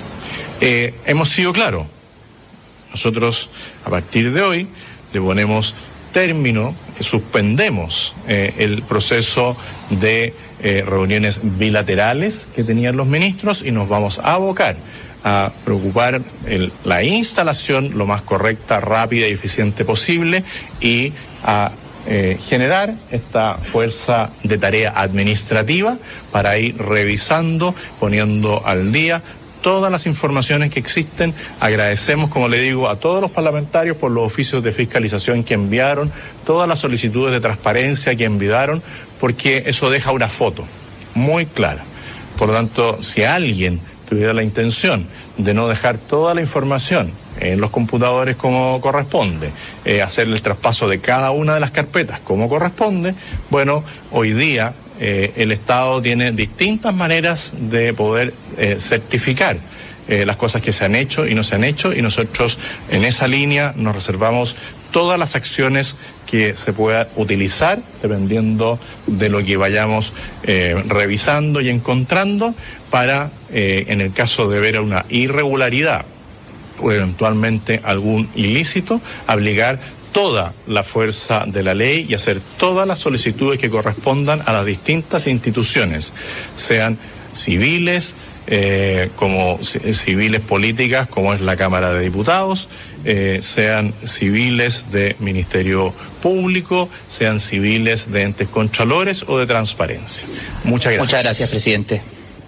Eh, hemos sido claros. Nosotros, a partir de hoy, le ponemos término, suspendemos eh, el proceso de eh, reuniones bilaterales que tenían los ministros y nos vamos a abocar a preocupar el, la instalación lo más correcta, rápida y eficiente posible y a eh, generar esta fuerza de tarea administrativa para ir revisando, poniendo al día todas las informaciones que existen. Agradecemos, como le digo, a todos los parlamentarios por los oficios de fiscalización que enviaron, todas las solicitudes de transparencia que enviaron, porque eso deja una foto muy clara. Por lo tanto, si alguien tuviera la intención de no dejar toda la información en los computadores como corresponde, eh, hacer el traspaso de cada una de las carpetas como corresponde, bueno, hoy día Eh, el Estado tiene distintas maneras de poder eh, certificar eh, las cosas que se han hecho y no se han hecho, y nosotros en esa línea nos reservamos todas las acciones que se puedan utilizar dependiendo de lo que vayamos eh, revisando y encontrando para, eh, en el caso de ver una irregularidad o eventualmente algún ilícito, aplicar toda la fuerza de la ley y hacer todas las solicitudes que correspondan a las distintas instituciones, sean civiles, eh, como civiles políticas, como es la Cámara de Diputados, eh, sean civiles de Ministerio Público, sean civiles de entes contralores o de transparencia. Muchas gracias. Muchas gracias, presidente.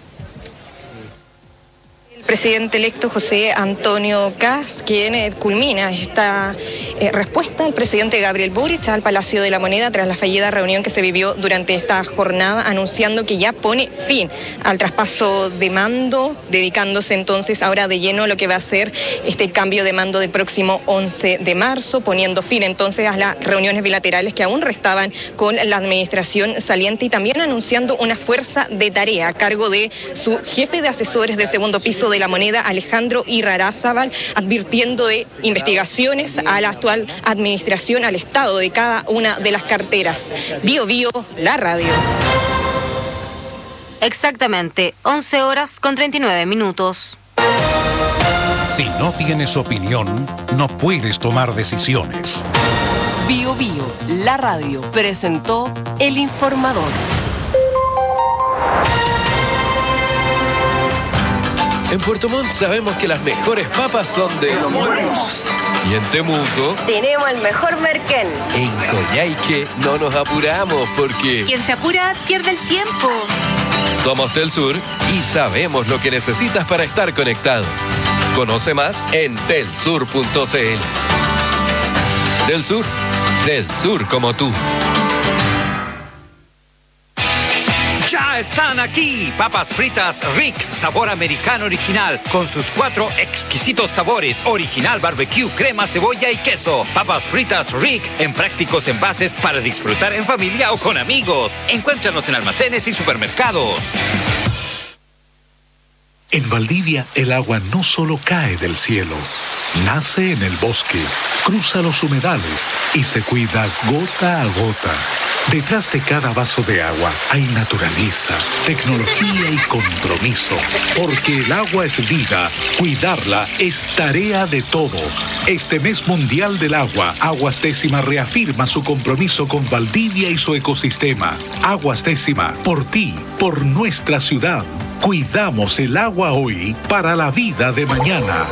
Presidente electo José Antonio Kast, quien eh, culmina esta eh, respuesta al presidente Gabriel Boric al Palacio de la Moneda tras la fallida reunión que se vivió durante esta jornada, anunciando que ya pone fin al traspaso de mando, dedicándose entonces ahora de lleno a lo que va a ser este cambio de mando del próximo once de marzo, poniendo fin entonces a las reuniones bilaterales que aún restaban con la administración saliente y también anunciando una fuerza de tarea a cargo de su jefe de asesores del segundo piso de la Moneda, Alejandro Irarrázaval, advirtiendo de investigaciones a la actual administración, al estado de cada una de las carteras. Bio Bio, la radio. Exactamente, once horas con treinta y nueve minutos. Si no tienes opinión, no puedes tomar decisiones. Bio Bio, la radio, presentó El Informador. En Puerto Montt sabemos que las mejores papas son de Los Buenos. Y en Temuco tenemos el mejor merquén. En Coyhaique no nos apuramos porque quien se apura pierde el tiempo. Somos Telsur y sabemos lo que necesitas para estar conectado. Conoce más en telsur punto c l. Telsur, del sur como tú. Ya están aquí, papas fritas Rick, sabor americano original, con sus cuatro exquisitos sabores, original barbecue, crema, cebolla y queso. Papas fritas Rick, en prácticos envases para disfrutar en familia o con amigos. Encuéntranos en almacenes y supermercados. En Valdivia, el agua no solo cae del cielo, nace en el bosque, cruza los humedales y se cuida gota a gota. Detrás de cada vaso de agua hay naturaleza, tecnología y compromiso. Porque el agua es vida, cuidarla es tarea de todos. Este mes mundial del agua, Aguas Décima reafirma su compromiso con Valdivia y su ecosistema. Aguas Décima, por ti, por nuestra ciudad. Cuidamos el agua hoy para la vida de mañana.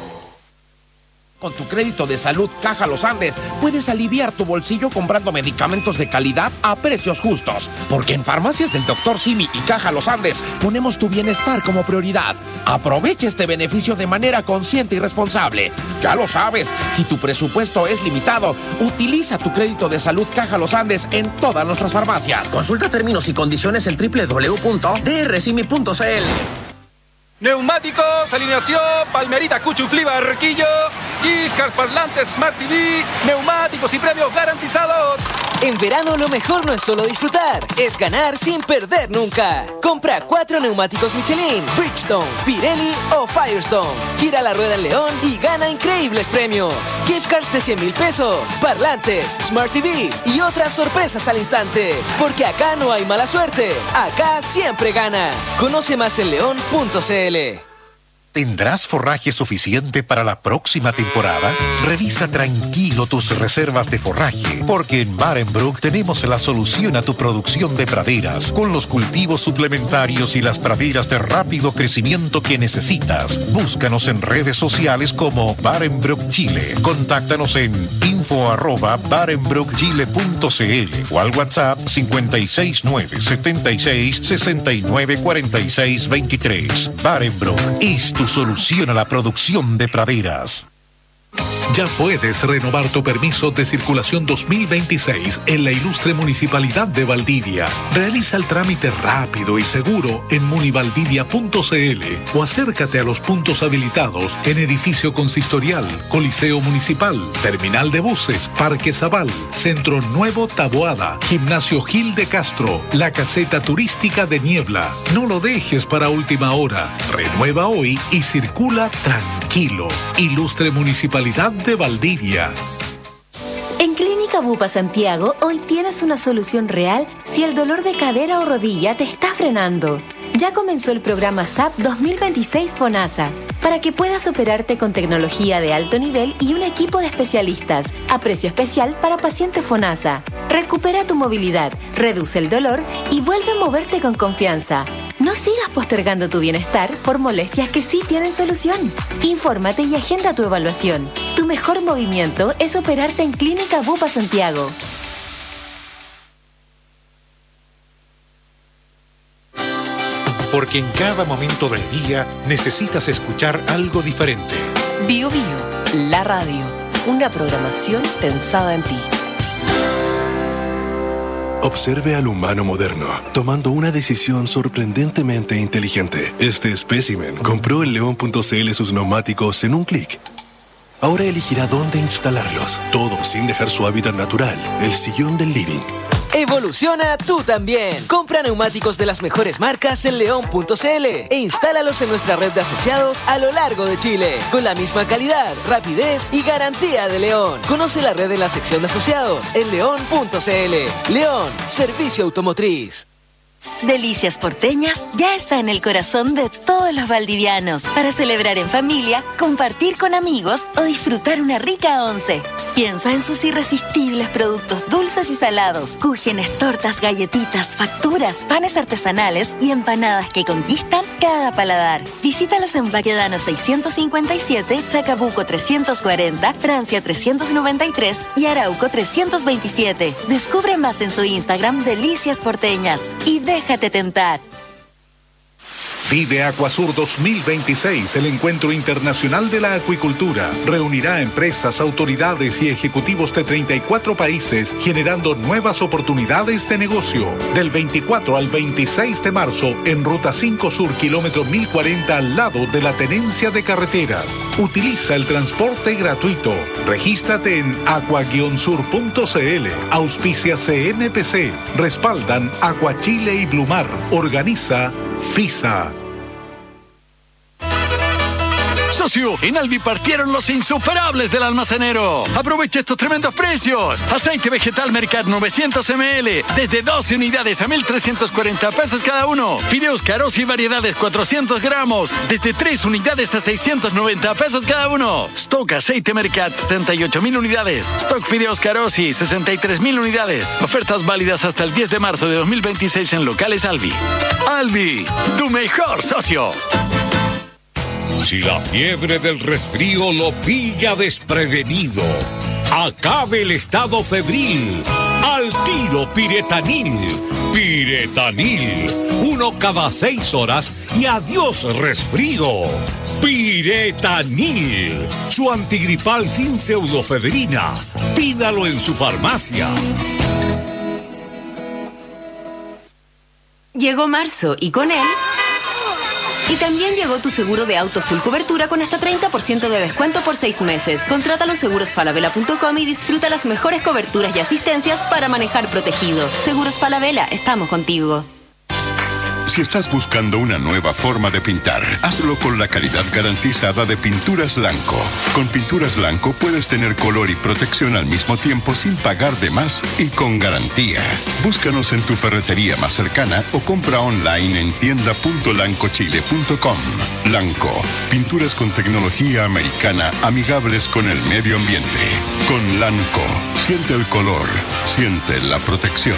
Con tu crédito de salud Caja Los Andes puedes aliviar tu bolsillo comprando medicamentos de calidad a precios justos. Porque en Farmacias del doctor Simi y Caja Los Andes ponemos tu bienestar como prioridad. Aprovecha este beneficio de manera consciente y responsable. Ya lo sabes, si tu presupuesto es limitado, utiliza tu crédito de salud Caja Los Andes en todas nuestras farmacias. Consulta términos y condiciones en doble u doble u doble u punto d r simi punto c l. Neumáticos, alineación, Palmerita, Cuchuflí, Barquillo, gift cards, parlantes, Smart T V, neumáticos y premios garantizados. En verano lo mejor no es solo disfrutar, es ganar sin perder nunca. Compra cuatro neumáticos Michelin, Bridgestone, Pirelli o Firestone. Gira la rueda en León y gana increíbles premios. Gift cards de cien mil pesos, parlantes, Smart T Vs y otras sorpresas al instante. Porque acá no hay mala suerte, acá siempre ganas. Conoce más en león punto c l. ¿Tendrás forraje suficiente para la próxima temporada? Revisa tranquilo tus reservas de forraje, porque en Barenbrook tenemos la solución a tu producción de praderas, con los cultivos suplementarios y las praderas de rápido crecimiento que necesitas. Búscanos en redes sociales como Barenbrook Chile. Contáctanos en info arroba barenbrook chile punto c l o al WhatsApp cinco seis nueve, siete seis, seis nueve, cuatro seis dos tres. Barenbrook es tu solución a la producción de praderas. Ya puedes renovar tu permiso de circulación dos mil veintiséis en la ilustre Municipalidad de Valdivia. Realiza el trámite rápido y seguro en munivaldivia punto c l o acércate a los puntos habilitados en Edificio Consistorial, Coliseo Municipal, Terminal de Buses, Parque Zabal, Centro Nuevo Taboada, Gimnasio Gil de Castro, la Caseta Turística de Niebla. No lo dejes para última hora. Renueva hoy y circula tranquilo. Ilustre Municipalidad de Valdivia. En Clínica Bupa Santiago, hoy tienes una solución real si el dolor de cadera o rodilla te está frenando. Ya comenzó el programa S A P dos mil veintiséis FONASA, para que puedas operarte con tecnología de alto nivel y un equipo de especialistas, a precio especial para pacientes FONASA. Recupera tu movilidad, reduce el dolor y vuelve a moverte con confianza. No sigas postergando tu bienestar por molestias que sí tienen solución. Infórmate y agenda tu evaluación. Tu mejor movimiento es operarte en Clínica Bupa Santiago. Porque en cada momento del día necesitas escuchar algo diferente. Bio Bio, la radio, una programación pensada en ti. Observe al humano moderno, tomando una decisión sorprendentemente inteligente. Este espécimen compró en león punto c l sus neumáticos en un clic. Ahora elegirá dónde instalarlos, todo sin dejar su hábitat natural, el sillón del living. Evoluciona tú también. Compra neumáticos de las mejores marcas en león punto c l e instálalos en nuestra red de asociados a lo largo de Chile, con la misma calidad, rapidez y garantía de León. Conoce la red en la sección de asociados en león punto c l. León, servicio automotriz. Delicias Porteñas ya está en el corazón de todos los valdivianos para celebrar en familia, compartir con amigos o disfrutar una rica once. Piensa en sus irresistibles productos dulces y salados, cúgenes, tortas, galletitas, facturas, panes artesanales y empanadas que conquistan cada paladar. Visítalos en Baquedano seiscientos cincuenta y siete, Chacabuco trescientos cuarenta, Francia trescientos noventa y tres y Arauco trescientos veintisiete. Descubre más en su Instagram Delicias Porteñas y déjate tentar. Vive Acuasur dos mil veintiséis, el encuentro internacional de la acuicultura. Reunirá empresas, autoridades y ejecutivos de treinta y cuatro países, generando nuevas oportunidades de negocio. Del veinticuatro al veintiséis de marzo, en Ruta cinco Sur, kilómetro mil cuarenta, al lado de la Tenencia de Carreteras. Utiliza el transporte gratuito. Regístrate en aqua guion sur punto c l. Auspicia C M P C. Respaldan Acuachile y Blumar. Organiza FISA. Socio, en Alvi partieron los insuperables del almacenero. Aprovecha estos tremendos precios. Aceite vegetal Mercat novecientos mililitros desde doce unidades a mil trescientos cuarenta pesos cada uno. Fideos Carosi y variedades cuatrocientos gramos desde tres unidades a seiscientos noventa pesos cada uno. Stock aceite Mercat sesenta y ocho mil unidades. Stock Fideos Carosi sesenta y tres mil unidades. Ofertas válidas hasta el diez de marzo de dos mil veintiséis en locales Alvi. Alvi, tu mejor socio. Si la fiebre del resfrío lo pilla desprevenido, acabe el estado febril. Al tiro Piretanil. Piretanil. Uno cada seis horas y adiós resfrío. Piretanil. Su antigripal sin pseudofedrina. Pídalo en su farmacia. Llegó marzo y con él... Y también llegó tu seguro de auto full cobertura con hasta treinta por ciento de descuento por seis meses. Contrátalo en seguros falabella punto com y disfruta las mejores coberturas y asistencias para manejar protegido. Seguros Falabella, estamos contigo. Si estás buscando una nueva forma de pintar, hazlo con la calidad garantizada de Pinturas Lanco. Con Pinturas Lanco puedes tener color y protección al mismo tiempo sin pagar de más y con garantía. Búscanos en tu ferretería más cercana o compra online en tienda punto lancochile punto com. Lanco, pinturas con tecnología americana amigables con el medio ambiente. Con Lanco, siente el color, siente la protección.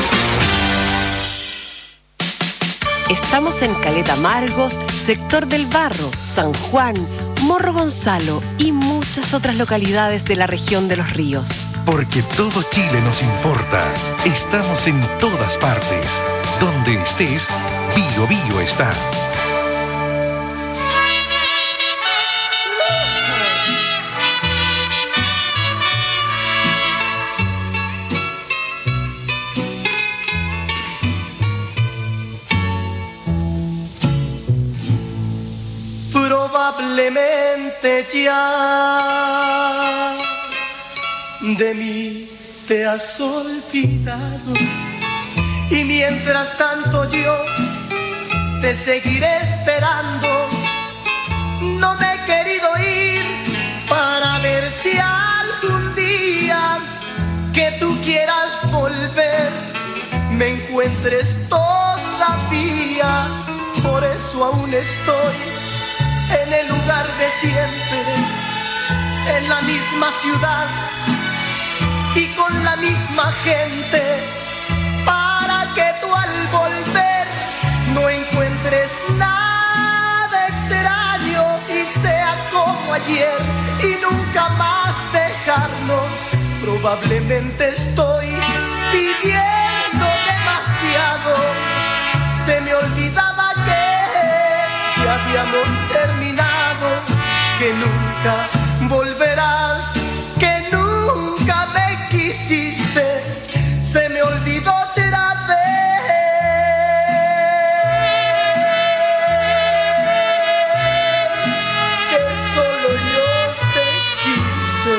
Estamos en Caleta Margos, Sector del Barro, San Juan, Morro Gonzalo y muchas otras localidades de la región de los ríos. Porque todo Chile nos importa. Estamos en todas partes. Donde estés, Bio Bio está. Probablemente ya de mí te has olvidado y mientras tanto yo te seguiré esperando. No me he querido ir para ver si algún día que tú quieras volver me encuentres todavía. Por eso aún estoy en el lugar de siempre, en la misma ciudad y con la misma gente, para que tú al volver no encuentres nada extraño y sea como ayer y nunca más dejarnos. Probablemente estoy pidiendo demasiado, se me olvidaba que ya habíamos terminado, que nunca volverás, que nunca me quisiste, se me olvidó otra vez, que solo yo te quise.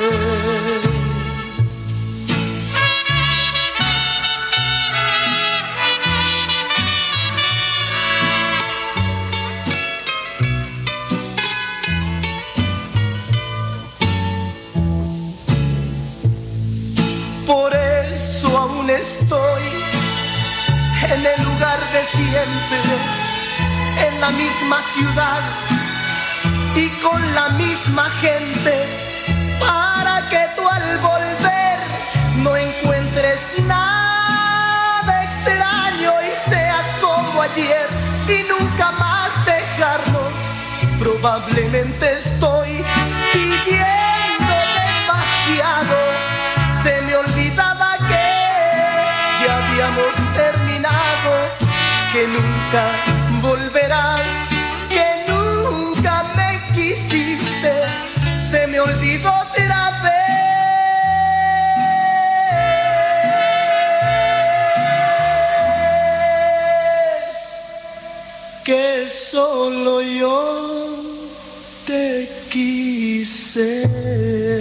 Por eso aún estoy en el lugar de siempre, en la misma ciudad y con la misma gente, para que tú al al volver no encuentres nada extraño y sea como ayer y nunca más dejarnos. Probablemente estoy pidiendo demasiado. Se me olvidaba que ya habíamos terminado, que nunca volverás, que nunca me quisiste. Se me olvidó otra vez que solo yo te quise.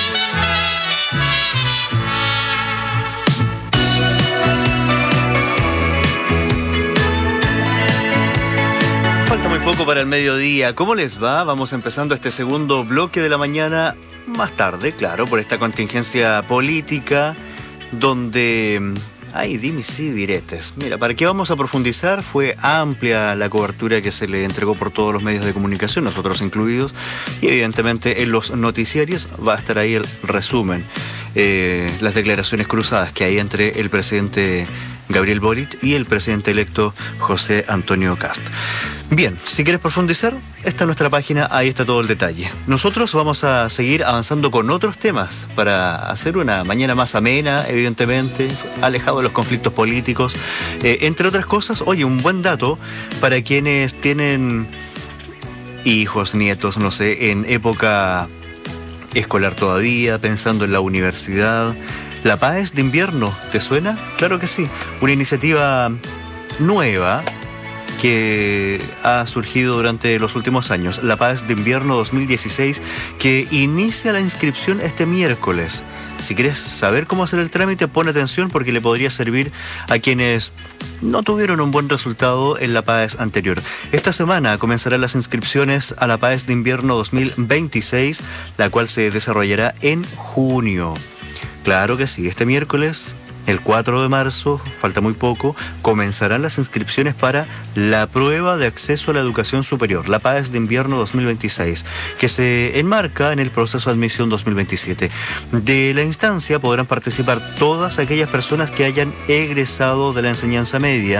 Falta muy poco para el mediodía. ¿Cómo les va? Vamos empezando este segundo bloque de la mañana más tarde, claro, por esta contingencia política donde hay dimes y diretes. Mira, ¿para qué vamos a profundizar? Fue amplia la cobertura que se le entregó por todos los medios de comunicación, nosotros incluidos, y evidentemente en los noticiarios va a estar ahí el resumen, eh, las declaraciones cruzadas que hay entre el presidente Gabriel Boric y el presidente electo José Antonio Kast. Bien, si quieres profundizar, esta es nuestra página, ahí está todo el detalle. Nosotros vamos a seguir avanzando con otros temas para hacer una mañana más amena, evidentemente, alejado de los conflictos políticos. Eh, entre otras cosas, oye, un buen dato para quienes tienen hijos, nietos, no sé, en época escolar todavía, pensando en la universidad. La Paz de Invierno, ¿te suena? Claro que sí, una iniciativa nueva que ha surgido durante los últimos años, la Paz de Invierno dos mil dieciséis, que inicia la inscripción este miércoles. Si quieres saber cómo hacer el trámite, pon atención porque le podría servir a quienes no tuvieron un buen resultado en la Paz anterior. Esta semana comenzarán las inscripciones a la Paz de Invierno dos mil veintiséis, la cual se desarrollará en junio. Claro que sí, este miércoles, el cuatro de marzo, falta muy poco, comenzarán las inscripciones para la prueba de acceso a la educación superior, la Paz de Invierno dos mil veintiséis, que se enmarca en el proceso de admisión dos mil veintisiete. De la instancia podrán participar todas aquellas personas que hayan egresado de la enseñanza media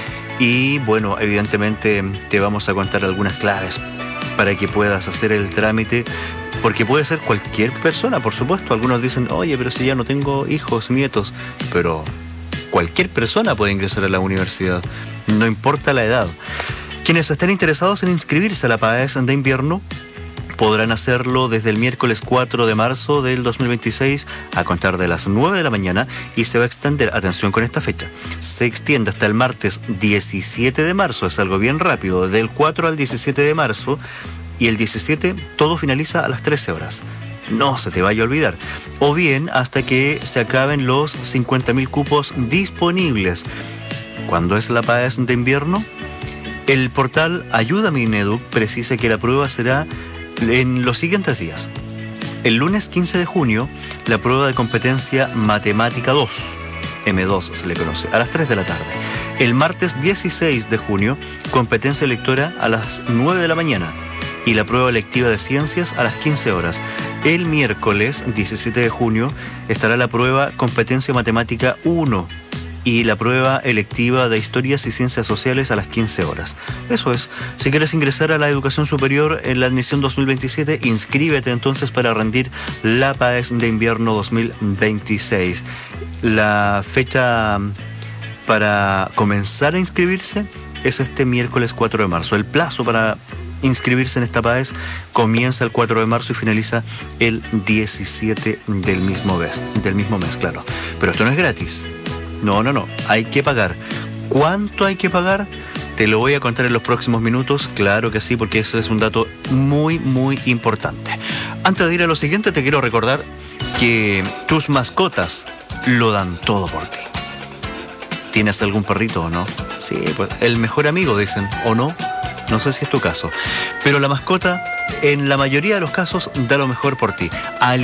y, bueno, evidentemente te vamos a contar algunas claves para que puedas hacer el trámite. Porque puede ser cualquier persona, por supuesto. Algunos dicen, oye, pero si ya no tengo hijos, nietos. Pero cualquier persona puede ingresar a la universidad, no importa la edad. Quienes estén interesados en inscribirse a la Paz de Invierno podrán hacerlo desde el miércoles cuatro de marzo del dos mil veintiséis a contar de las nueve de la mañana y se va a extender, atención con esta fecha, se extiende hasta el martes diecisiete de marzo, es algo bien rápido, del cuatro al diecisiete de marzo. Y el diecisiete todo finaliza a las trece horas. No se te vaya a olvidar. O bien hasta que se acaben los cincuenta mil cupos disponibles. ¿Cuándo es la Paz de Invierno? El portal Ayúdame Ineduc precisa que la prueba será en los siguientes días. El lunes quince de junio, la prueba de competencia Matemática dos, eme dos se le conoce, a las tres de la tarde. El martes dieciséis de junio, competencia lectora a las nueve de la mañana. Y la prueba electiva de ciencias a las quince horas. El miércoles diecisiete de junio estará la prueba competencia matemática uno y la prueba electiva de historias y ciencias sociales a las quince horas. Eso es, si quieres ingresar a la educación superior en la admisión dos mil veintisiete, inscríbete entonces para rendir la Paz de Invierno dos mil veintiséis. La fecha para comenzar a inscribirse es este miércoles cuatro de marzo. El plazo para inscribirse en esta Paz comienza el cuatro de marzo y finaliza el diecisiete del mismo mes, del mismo mes, claro. Pero esto no es gratis. No, no, no. Hay que pagar. ¿Cuánto hay que pagar? Te lo voy a contar en los próximos minutos. Claro que sí, porque ese es un dato muy, muy importante. Antes de ir a lo siguiente, te quiero recordar que tus mascotas lo dan todo por ti. ¿Tienes algún perrito o no? Sí, pues el mejor amigo, dicen, ¿o no? No sé si es tu caso, pero la mascota en la mayoría de los casos da lo mejor por ti.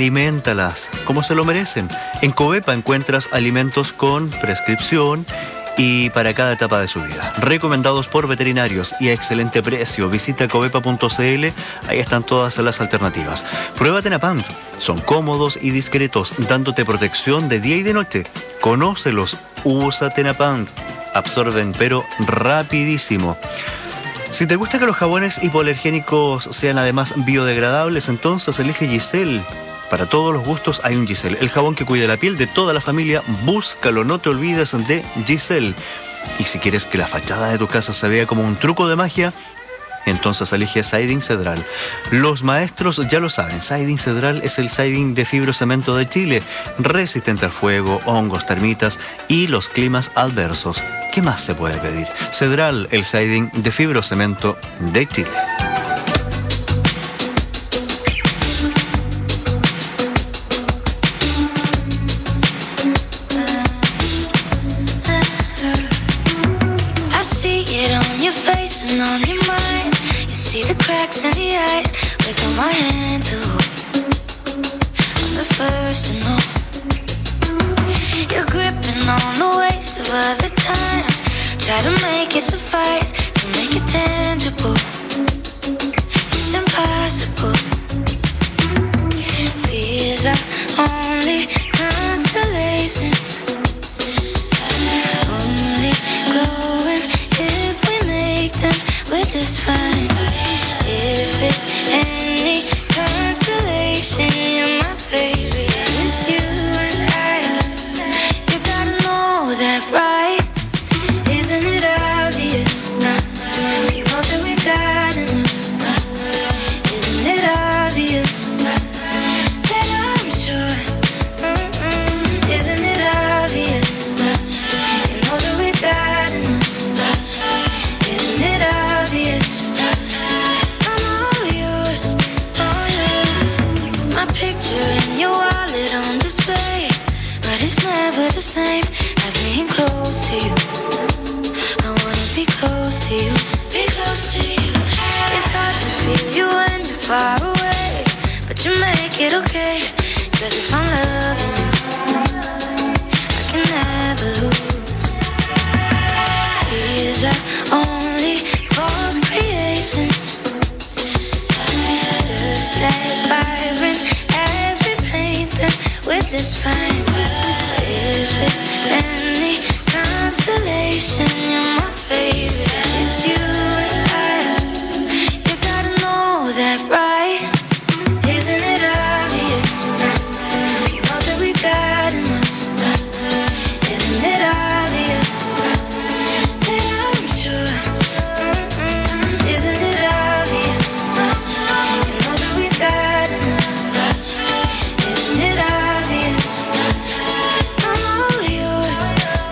Aliméntalas como se lo merecen. En Covepa encuentras alimentos con prescripción y para cada etapa de su vida. Recomendados por veterinarios y a excelente precio. Visita covepa punto cl, ahí están todas las alternativas. Prueba Tenapants, son cómodos y discretos, dándote protección de día y de noche. Conócelos, usa Tenapants, absorben pero rapidísimo. Si te gusta que los jabones hipoalergénicos sean además biodegradables, entonces elige Giselle. Para todos los gustos hay un Giselle, el jabón que cuida la piel de toda la familia. Búscalo, no te olvides de Giselle. Y si quieres que la fachada de tu casa se vea como un truco de magia, entonces elige Siding Cedral. Los maestros ya lo saben, Siding Cedral es el siding de fibrocemento de Chile, resistente al fuego, hongos, termitas y los climas adversos. ¿Qué más se puede pedir? Cedral, el siding de fibrocemento de Chile. Cracks in the ice, without my hand to hold. I'm the first to know. You're gripping on the waste of other times. Try to make it suffice, to make it tangible. It's impossible. Fears are only constellations. Only glowing if we make them, we're just fine. If it's any consolation, you're my favorite. It's you and I. You gotta know that, right? Isn't it obvious? You know that we got enough. Isn't it obvious? That I'm sure. Mm-mm. Isn't it obvious? You know that we got enough. Isn't it obvious? My picture in your wallet on display, but it's never the same as being close to you. I wanna be close to you, be close to you. It's hard to feel you when you're far away, but you make it okay, 'cause if I'm loving you, I can never lose. Fears are only false creations, just as vibrant as we paint them, we're just fine. So if it's any constellation, you're my favorite. It's you and I. You gotta know that, right? Isn't it obvious? You know that we got enough. Isn't it obvious? That I'm sure. Mm-mm. Isn't it obvious? Got enough. Isn't it obvious? I'm all yours.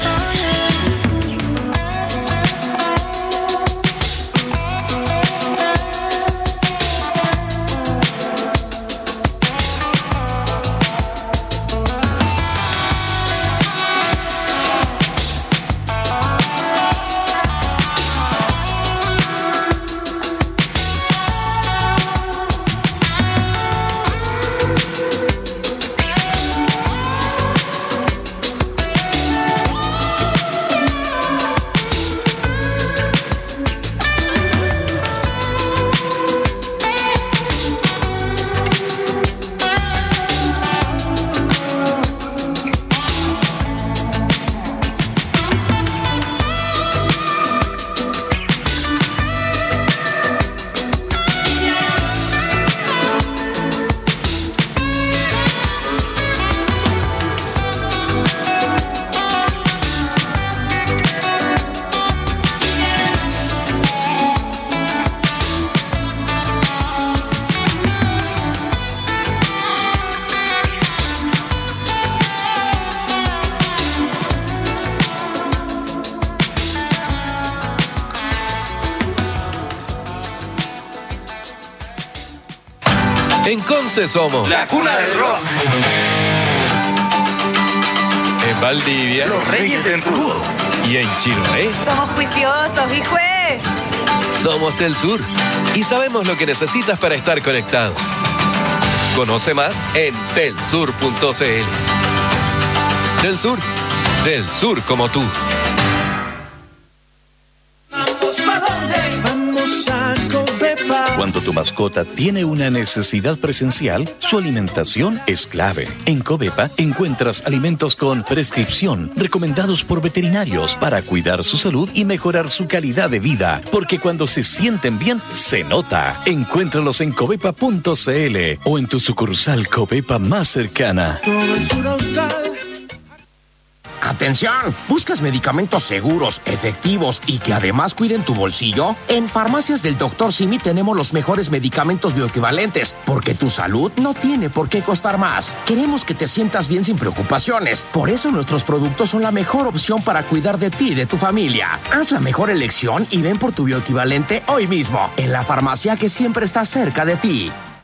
En Conce somos la cuna del rock. En Valdivia, los reyes del rudo. Y en Chiloé, somos juiciosos, hijo. Somos Telsur y sabemos lo que necesitas para estar conectado. Conoce más en telsur punto cl. Telsur, del sur como tú. Cuando tu mascota tiene una necesidad presencial, su alimentación es clave. En Covepa encuentras alimentos con prescripción, recomendados por veterinarios para cuidar su salud y mejorar su calidad de vida. Porque cuando se sienten bien, se nota. Encuéntralos en covepa punto cl o en tu sucursal Covepa más cercana. ¡Atención! ¿Buscas medicamentos seguros, efectivos y que además cuiden tu bolsillo? En Farmacias del doctor Simi tenemos los mejores medicamentos bioequivalentes, porque tu salud no tiene por qué costar más. Queremos que te sientas bien sin preocupaciones. Por eso nuestros productos son la mejor opción para cuidar de ti y de tu familia. Haz la mejor elección y ven por tu bioequivalente hoy mismo, en la farmacia que siempre está cerca de ti.